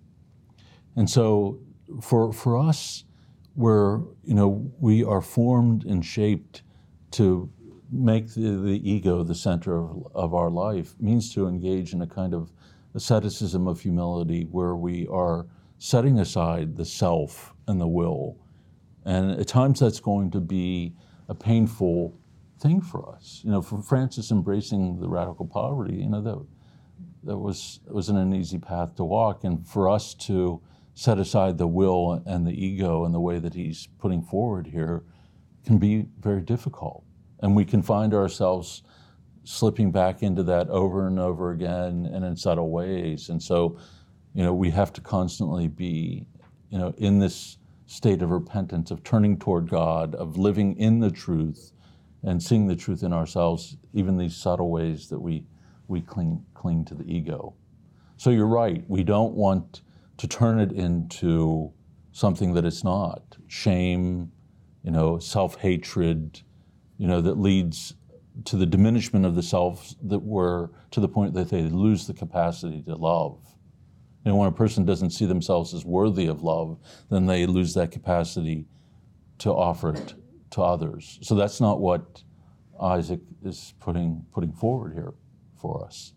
And so for for us, where, you know, we are formed and shaped to make the, the ego the center of, of our life, means to engage in a kind of asceticism of humility, where we are setting aside the self and the will. And at times that's going to be a painful thing for us. You know, for Francis embracing the radical poverty, you know, that that was wasn't an easy path to walk. And for us to set aside the will and the ego in the way that he's putting forward here can be very difficult. And we can find ourselves slipping back into that over and over again and in subtle ways. And so, you know, we have to constantly be, you know, in this state of repentance, of turning toward God, of living in the truth and seeing the truth in ourselves, even these subtle ways that we, we cling, cling to the ego. So you're right, we don't want to turn it into something that it's not. Shame, you know, self-hatred, you know, that leads to the diminishment of the self, that we're to the point that they lose the capacity to love. You know, when a person doesn't see themselves as worthy of love, then they lose that capacity to offer it to others. So that's not what Isaac is putting putting forward here for us.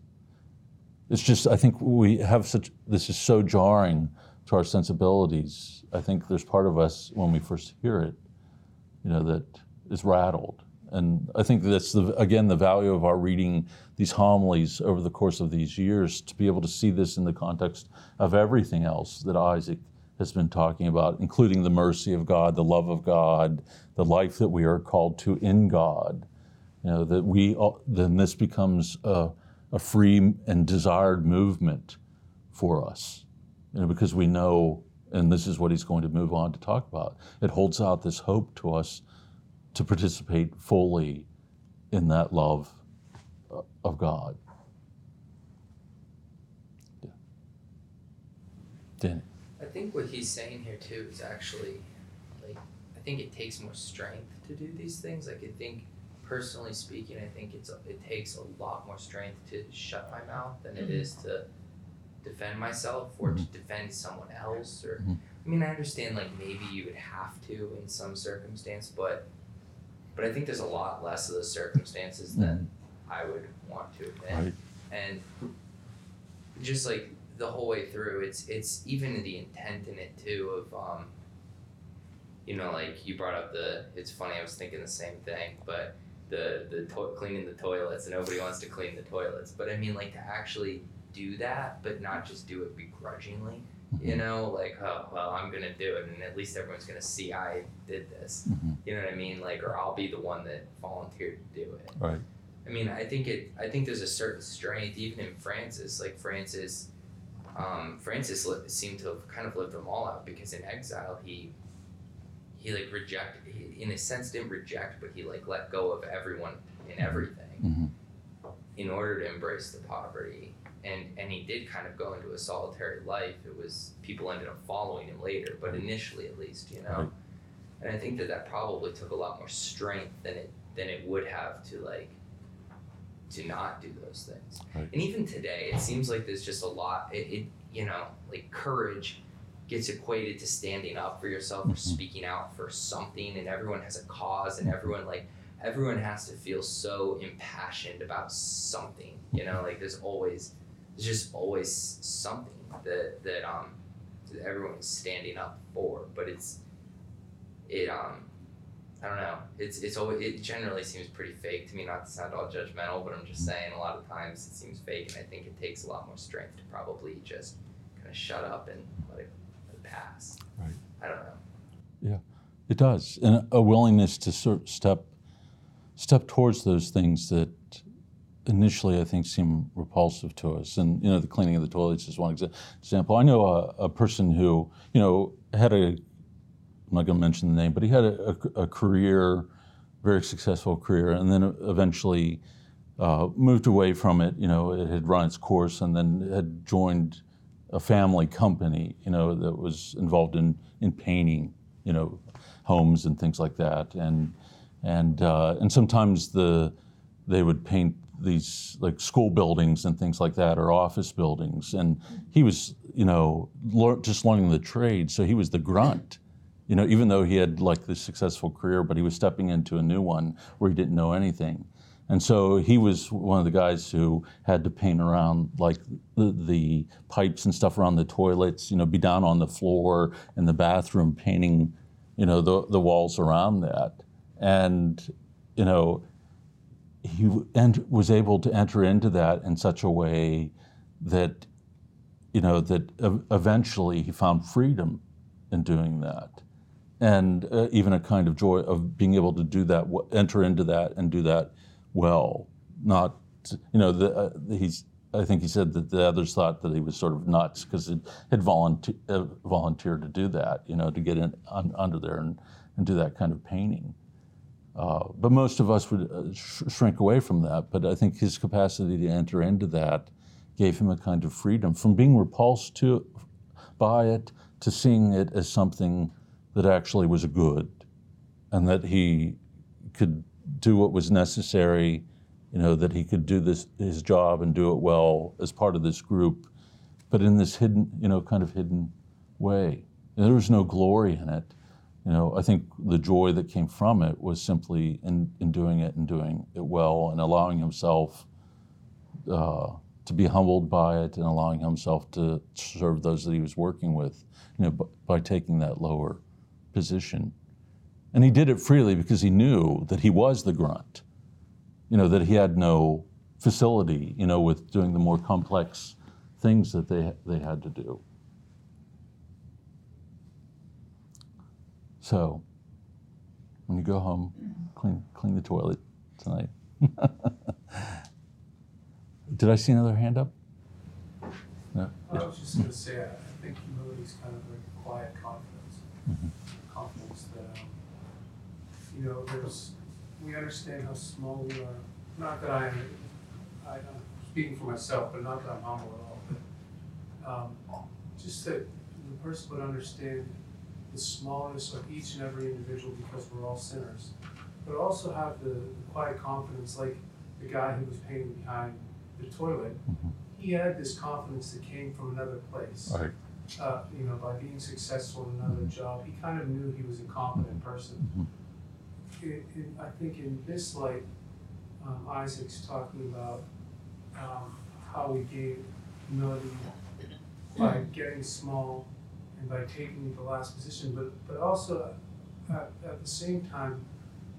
It's just, I think we have such, this is so jarring to our sensibilities. I think there's part of us when we first hear it, you know, that is rattled. And I think that's, the, again, the value of our reading these homilies over the course of these years, to be able to see this in the context of everything else that Isaac has been talking about, including the mercy of God, the love of God, the life that we are called to in God. You know, that we, then this becomes a, a free and desired movement for us, you know, because we know, and this is what he's going to move on to talk about, it holds out this hope to us to participate fully in that love of God. Yeah. Danny. I think what he's saying here too is actually, like, I think it takes more strength to do these things. Like, I think, personally speaking, I think it's it takes a lot more strength to shut my mouth than it is to defend myself or mm-hmm. to defend someone else. Or, mm-hmm. I mean, I understand, like, maybe you would have to in some circumstance, but but I think there's a lot less of those circumstances mm-hmm. than I would want to admit. Right. And just like the whole way through, it's it's even the intent in it too of um you know, like you brought up the, it's funny, I was thinking the same thing, but the the to- cleaning the toilets, and nobody wants to clean the toilets. But I mean, like, to actually do that, but not just do it begrudgingly. You know, like, oh, well, I'm going to do it, and at least everyone's going to see I did this. Mm-hmm. You know what I mean? Like, or I'll be the one that volunteered to do it. Right. I mean, I think it. I think there's a certain strength, even in Francis. Like, Francis, um, Francis li- seemed to have kind of lived them all out, because in exile, he, he like rejected, he, in a sense, didn't reject, but he, like, let go of everyone and everything Mm-hmm. in order to embrace the poverty. And and he did kind of go into a solitary life. It was, people ended up following him later, but initially, at least, you know. Right. And I think that that probably took a lot more strength than it than it would have to, like, to not do those things. Right. And even today, it seems like there's just a lot. It, it you know, like, courage gets equated to standing up for yourself or Mhm. speaking out for something, and everyone has a cause, and everyone like everyone has to feel so impassioned about something. You know, like, there's always. There's just always something that that um that everyone is standing up for, but it's it um I don't know. It's it's always it generally seems pretty fake to me. Not to sound all judgmental, but I'm just saying a lot of times it seems fake, and I think it takes a lot more strength to probably just kind of shut up and let it, let it pass. Right. I don't know. Yeah, it does, and a willingness to sort of step step towards those things that initially I think seem repulsive to us. And, you know, the cleaning of the toilets is one exa- example. I know a, a person who, you know, had a, I'm not going to mention the name, but he had a, a, a career, very successful career, and then eventually uh, moved away from it. You know, it had run its course, and then had joined a family company, you know, that was involved in, in painting, you know, homes and things like that. And, and, uh, and sometimes the, they would paint these like school buildings and things like that, or office buildings. And he was, you know, lear- just learning the trade. So he was the grunt, you know, even though he had like this successful career, but he was stepping into a new one where he didn't know anything. And so he was one of the guys who had to paint around like the, the pipes and stuff around the toilets, you know, be down on the floor in the bathroom painting, you know, the, the walls around that. And, you know, he ent- was able to enter into that in such a way that, you know, that ev- eventually he found freedom in doing that. And uh, even a kind of joy of being able to do that, w- enter into that and do that well. Not, you know, the, uh, he's, I think he said that the others thought that he was sort of nuts because he had volunteer, uh, volunteered to do that, you know, to get in un- under there and, and do that kind of painting. Uh, but most of us would uh, sh- shrink away from that. But I think his capacity to enter into that gave him a kind of freedom from being repulsed to by it to seeing it as something that actually was good, and that he could do what was necessary, you know, that he could do this his job and do it well as part of this group, but in this hidden, you know, kind of hidden way. And there was no glory in it. You know, I think the joy that came from it was simply in, in doing it and doing it well, and allowing himself uh, to be humbled by it, and allowing himself to serve those that he was working with, you know, b- by taking that lower position. And he did it freely because he knew that he was the grunt, you know, that he had no facility, you know, with doing the more complex things that they they had to do. So, when you go home, clean clean the toilet tonight. Did I see another hand up? No? I was just going to say, I I think humility is kind of like a quiet confidence. Mm-hmm. Confidence that, um, you know, there's, we understand how small we are. Not that I am, I, I'm speaking for myself, but not that I'm humble at all. But um, just that the person would understand the smallness of each and every individual because we're all sinners. But also have the, the quiet confidence, like the guy who was painting behind the toilet. Mm-hmm. He had this confidence that came from another place. Right. Uh, you know, by being successful in another job, he kind of knew he was a competent person. Mm-hmm. It, it, I think in this light, um, Isaac's talking about um, how we gain humility by getting small and by taking the last position, but, but also at, at the same time,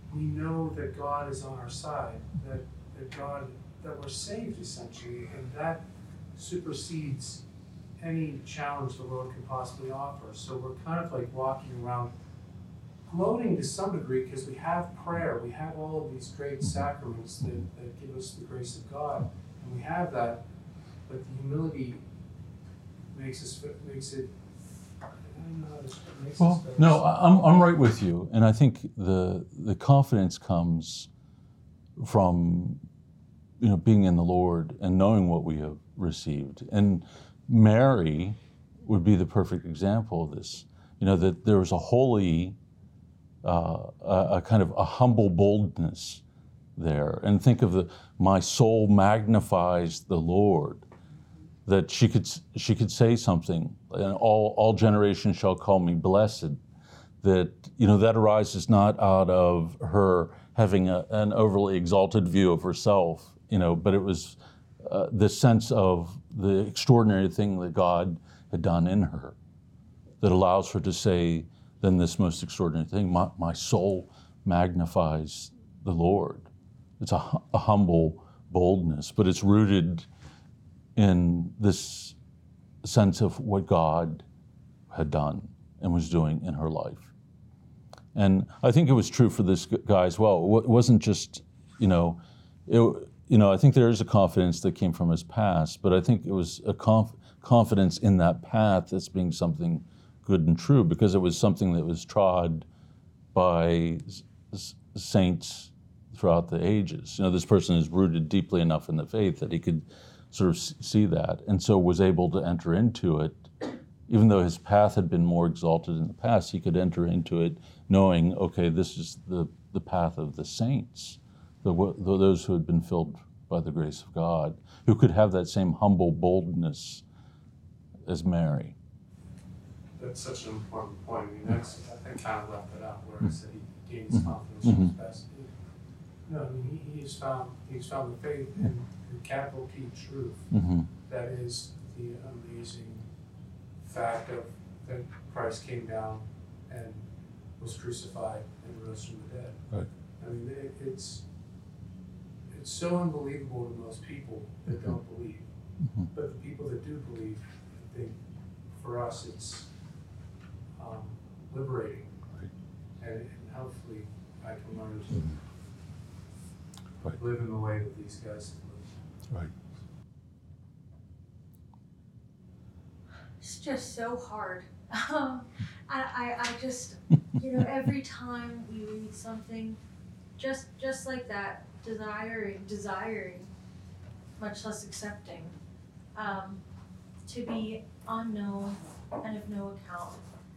we know that God is on our side, that, that God, that we're saved essentially, and that supersedes any challenge the Lord can possibly offer. So we're kind of like walking around gloating to some degree because we have prayer, we have all of these great sacraments that, that give us the grace of God, and we have that, but the humility makes us makes it. I don't know, it makes Well, us better. no, I- I'm I'm right with you, and I think the the confidence comes from, you know, being in the Lord and knowing what we have received. And Mary would be the perfect example of this. You know, that there was a holy, uh, a, a kind of a humble boldness there. And think of the, my soul magnifies the Lord. That she could she could say something, and all all generations shall call me blessed. That, you know, that arises not out of her having a, an overly exalted view of herself, you know, but it was uh, this sense of the extraordinary thing that God had done in her that allows her to say then this most extraordinary thing, my, my soul magnifies the Lord. It's a, a humble boldness, but it's rooted in this sense of what God had done and was doing in her life. And I think it was true for this guy as well. It wasn't just, you know, it, you know, I think there is a confidence that came from his past, but I think it was a conf- confidence in that path as being something good and true, because it was something that was trod by s- saints throughout the ages. You know, this person is rooted deeply enough in the faith that he could sort of see that, and so was able to enter into it. Even though his path had been more exalted in the past, he could enter into it knowing, okay, this is the, the path of the saints, the, the, those who had been filled by the grace of God, who could have that same humble boldness as Mary. That's such an important point. I mean, that's, I think, kind of left it out where I said he gained his Mm-hmm. confidence from his past. No, I mean, he, he's found he's found the faith and the capital T truth Mm-hmm. that is the amazing fact of that Christ came down and was crucified and rose from the dead. Right. I mean, it, it's it's so unbelievable to most people that Mm-hmm. don't believe, Mm-hmm. but the people that do believe, I think, for us, it's um, liberating, Right. and, and hopefully, I can learn to Mm-hmm. Right. live in the way that these guys have lived. Right. It's just so hard. Um, I, I, I just, you know, every time we read something, just just like that, desiring, desiring, much less accepting, um, to be unknown and of no account.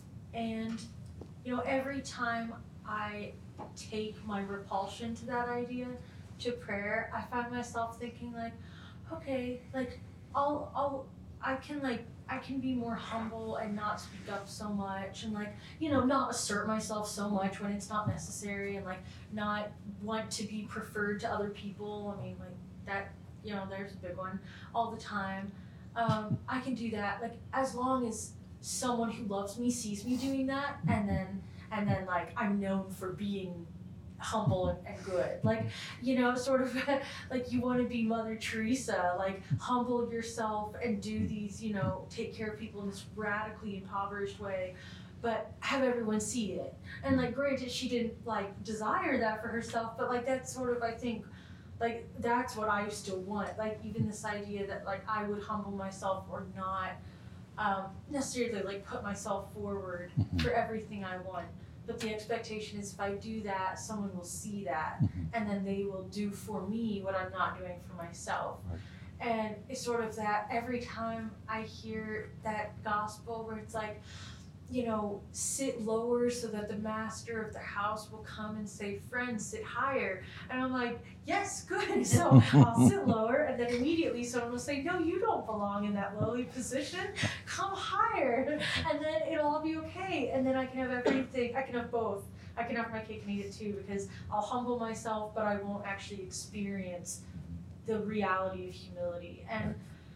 And, you know, every time I take my repulsion to that idea to prayer, I find myself thinking like, okay, like, I'll, I'll, I can like, I can be more humble and not speak up so much and like, you know, not assert myself so much when it's not necessary and like not want to be preferred to other people. I mean, like that, you know, there's a big one all the time. Um, I can do that like as long as someone who loves me sees me doing that, and then and then like I'm known for being humble and, and good, like, you know, sort of like you want to be Mother Teresa, like humble yourself and do these, you know, take care of people in this radically impoverished way, but have everyone see it. And like granted she didn't like desire that for herself, but like that's sort of, I think, like that's what I used to want, like even this idea that like I would humble myself or not um, necessarily like put myself forward for everything I want. But the expectation is if I do that, someone will see that, Mm-hmm. and then they will do for me what I'm not doing for myself. Right. And it's sort of that every time I hear that gospel where it's like, you know, sit lower so that the master of the house will come and say, friend, sit higher. And I'm like, yes, good. So I'll sit lower, and then immediately someone will say, no, you don't belong in that lowly position. Come higher. And then it'll all be okay. And then I can have everything. I can have both. I can have my cake and eat it too, because I'll humble myself, but I won't actually experience the reality of humility. And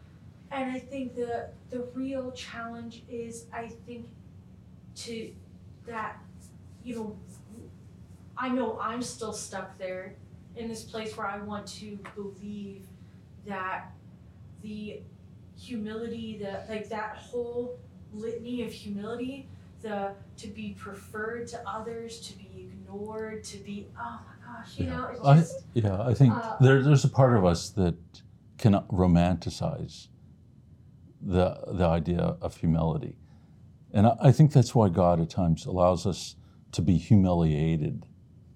and I think the the real challenge is, I think, to that, you know, I know I'm still stuck there in this place where I want to believe that the humility, the like that whole litany of humility, the to be preferred to others, to be ignored, to be oh my gosh, you yeah. know, it's I, just yeah, I think uh, there, there's a part of us that can romanticize the the idea of humility, and I, I think that's why God at times allows us to be humiliated.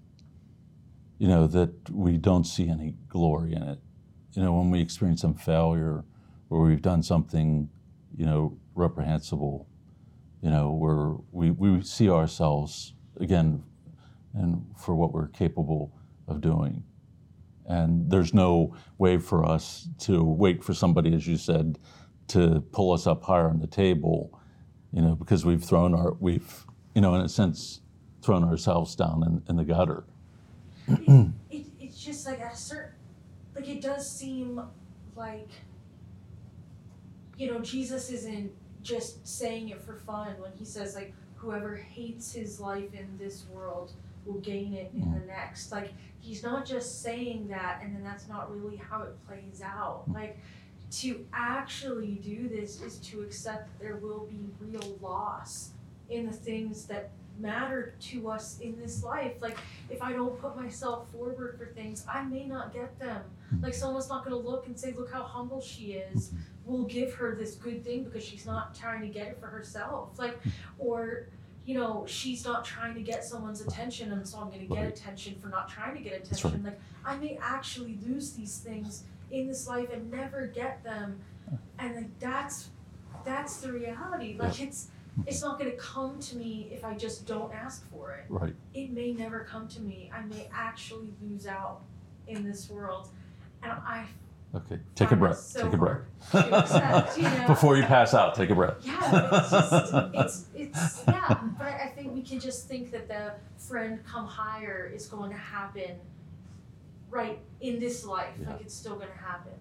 You know, that we don't see any glory in it. You know, when we experience some failure or we've done something, you know, reprehensible, you know, where we, we see ourselves, again, and for what we're capable of doing. And there's no way for us to wait for somebody, as you said, to pull us up higher on the table, you know, because we've thrown our, we've, you know, in a sense, thrown ourselves down in, in the gutter. it, it, it's just like at a certain, like it does seem like, you know, Jesus isn't just saying it for fun when he says like, whoever hates his life in this world will gain it in the next. Like, he's not just saying that and then that's not really how it plays out. Like, to actually do this is to accept that there will be real loss in the things that matter to us in this life. Like, if I don't put myself forward for things, I may not get them. Like, someone's not going to look and say, look how humble she is. We'll give her this good thing because she's not trying to get it for herself. Like, or, you know, she's not trying to get someone's attention, and so I'm going to get Right. attention for not trying to get attention. Right. Like, I may actually lose these things in this life and never get them. And like, that's, that's the reality. Like, Yeah. it's, it's not going to come to me if I just don't ask for it. Right. It may never come to me. I may actually lose out in this world. And I Okay. Take a find breath. that so Take a breath. hard to accept, you know? Before you pass out, take a breath. Yeah, it's just, it's, it's, yeah. But I think we can just think that the friend come higher is going to happen right in this life. Yeah. Like, it's still going to happen.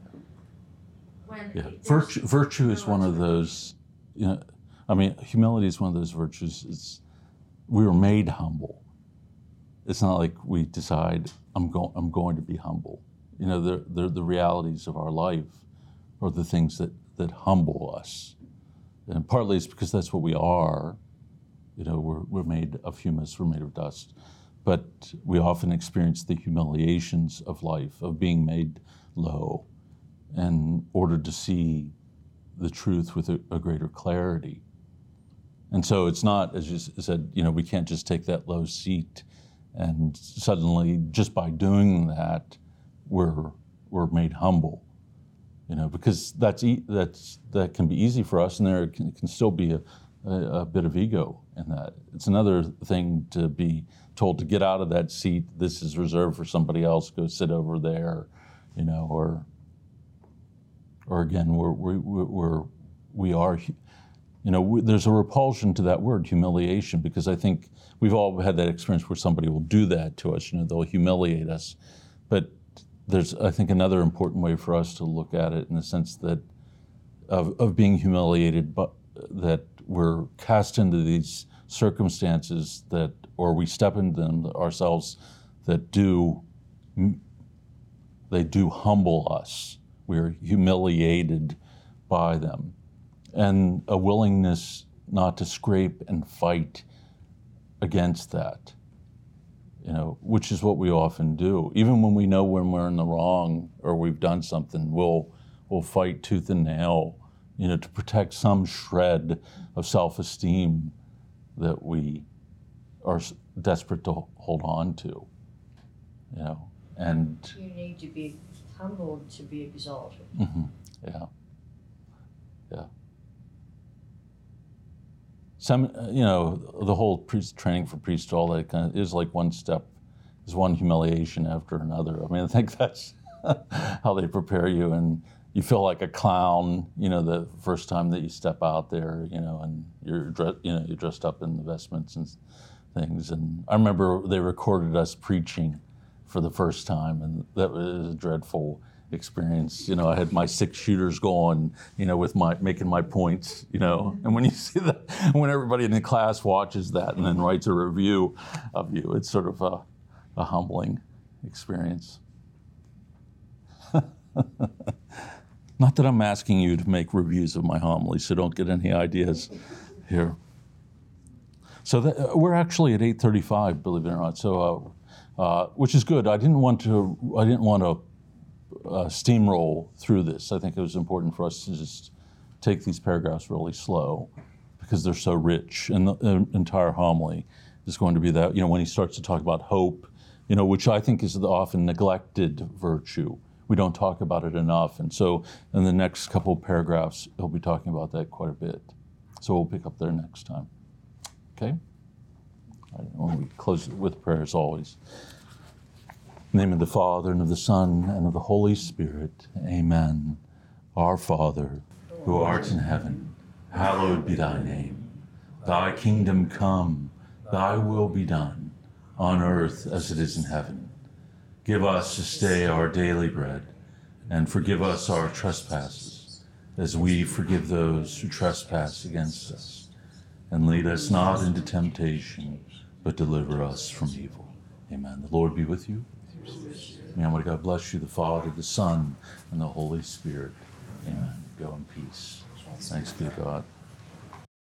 When Yeah. it, there's Virtue, virtue is no one of alternative. those, you know, I mean, humility is one of those virtues. It's, we were made humble. It's not like we decide, I'm, go- I'm going to be humble. You know, they're, they're the realities of our life are the things that, that humble us. And partly it's because that's what we are. You know, we're, we're made of humus, we're made of dust. But we often experience the humiliations of life, of being made low, in order to see the truth with a, a greater clarity. And so it's not, as you said, you know, we can't just take that low seat and suddenly, just by doing that, we're we're made humble. You know, because that's e- that's that can be easy for us, and there can, can still be a, a, a bit of ego in that. It's another thing to be told to get out of that seat. This is reserved for somebody else. Go sit over there, you know, or or again, we're we we're we are. You know, we, there's a repulsion to that word, humiliation, because I think we've all had that experience where somebody will do that to us. You know, they'll humiliate us. But there's, I think, another important way for us to look at it in the sense that of, of being humiliated, but that we're cast into these circumstances that, or we step into them ourselves that do, they do humble us. We're humiliated by them. And a willingness not to scrape and fight against that, you know, which is what we often do. Even when we know when we're in the wrong or we've done something, we'll we'll fight tooth and nail, you know, to protect some shred of self-esteem that we are desperate to hold on to, you know. And You need to be humbled to be exalted. mm-hmm, yeah, yeah. Some, you know, the whole priest training for priest, all that kind of is like one step, is one humiliation after another. I mean, I think that's how they prepare you, and you feel like a clown, you know, the first time that you step out there, you know, and you're, dre- you know, you're dressed up in the vestments and things. And I remember they recorded us preaching for the first time, and that was a dreadful experience. You know, I had my six shooters going, you know, with my making my points, you know, and when you see that, when everybody in the class watches that and then writes a review of you, it's sort of a, a humbling experience. Not that I'm asking you to make reviews of my homily, so don't get any ideas here. So that, uh, we're actually at eight thirty-five, believe it or not. So, uh, uh, which is good. I didn't want to. I didn't want to uh, steamroll through this. I think it was important for us to just take these paragraphs really slow, because they're so rich, and the uh, entire homily is going to be that. You know, when he starts to talk about hope, you know, which I think is the often neglected virtue. We don't talk about it enough, and so in the next couple of paragraphs, he'll be talking about that quite a bit. So we'll pick up there next time. Okay? All right, when we close with prayer as always. In the name of the Father, and of the Son, and of the Holy Spirit. Amen. Our Father, who art in heaven, hallowed be thy name. Thy kingdom come, thy will be done, on earth as it is in heaven. Give us this day our daily bread, and forgive us our trespasses, as we forgive those who trespass against us. And lead us not into temptation, but deliver us from evil. Amen. The Lord be with you. May Almighty God bless you, the Father, the Son, and the Holy Spirit. Amen. Go in peace. Thanks be to God.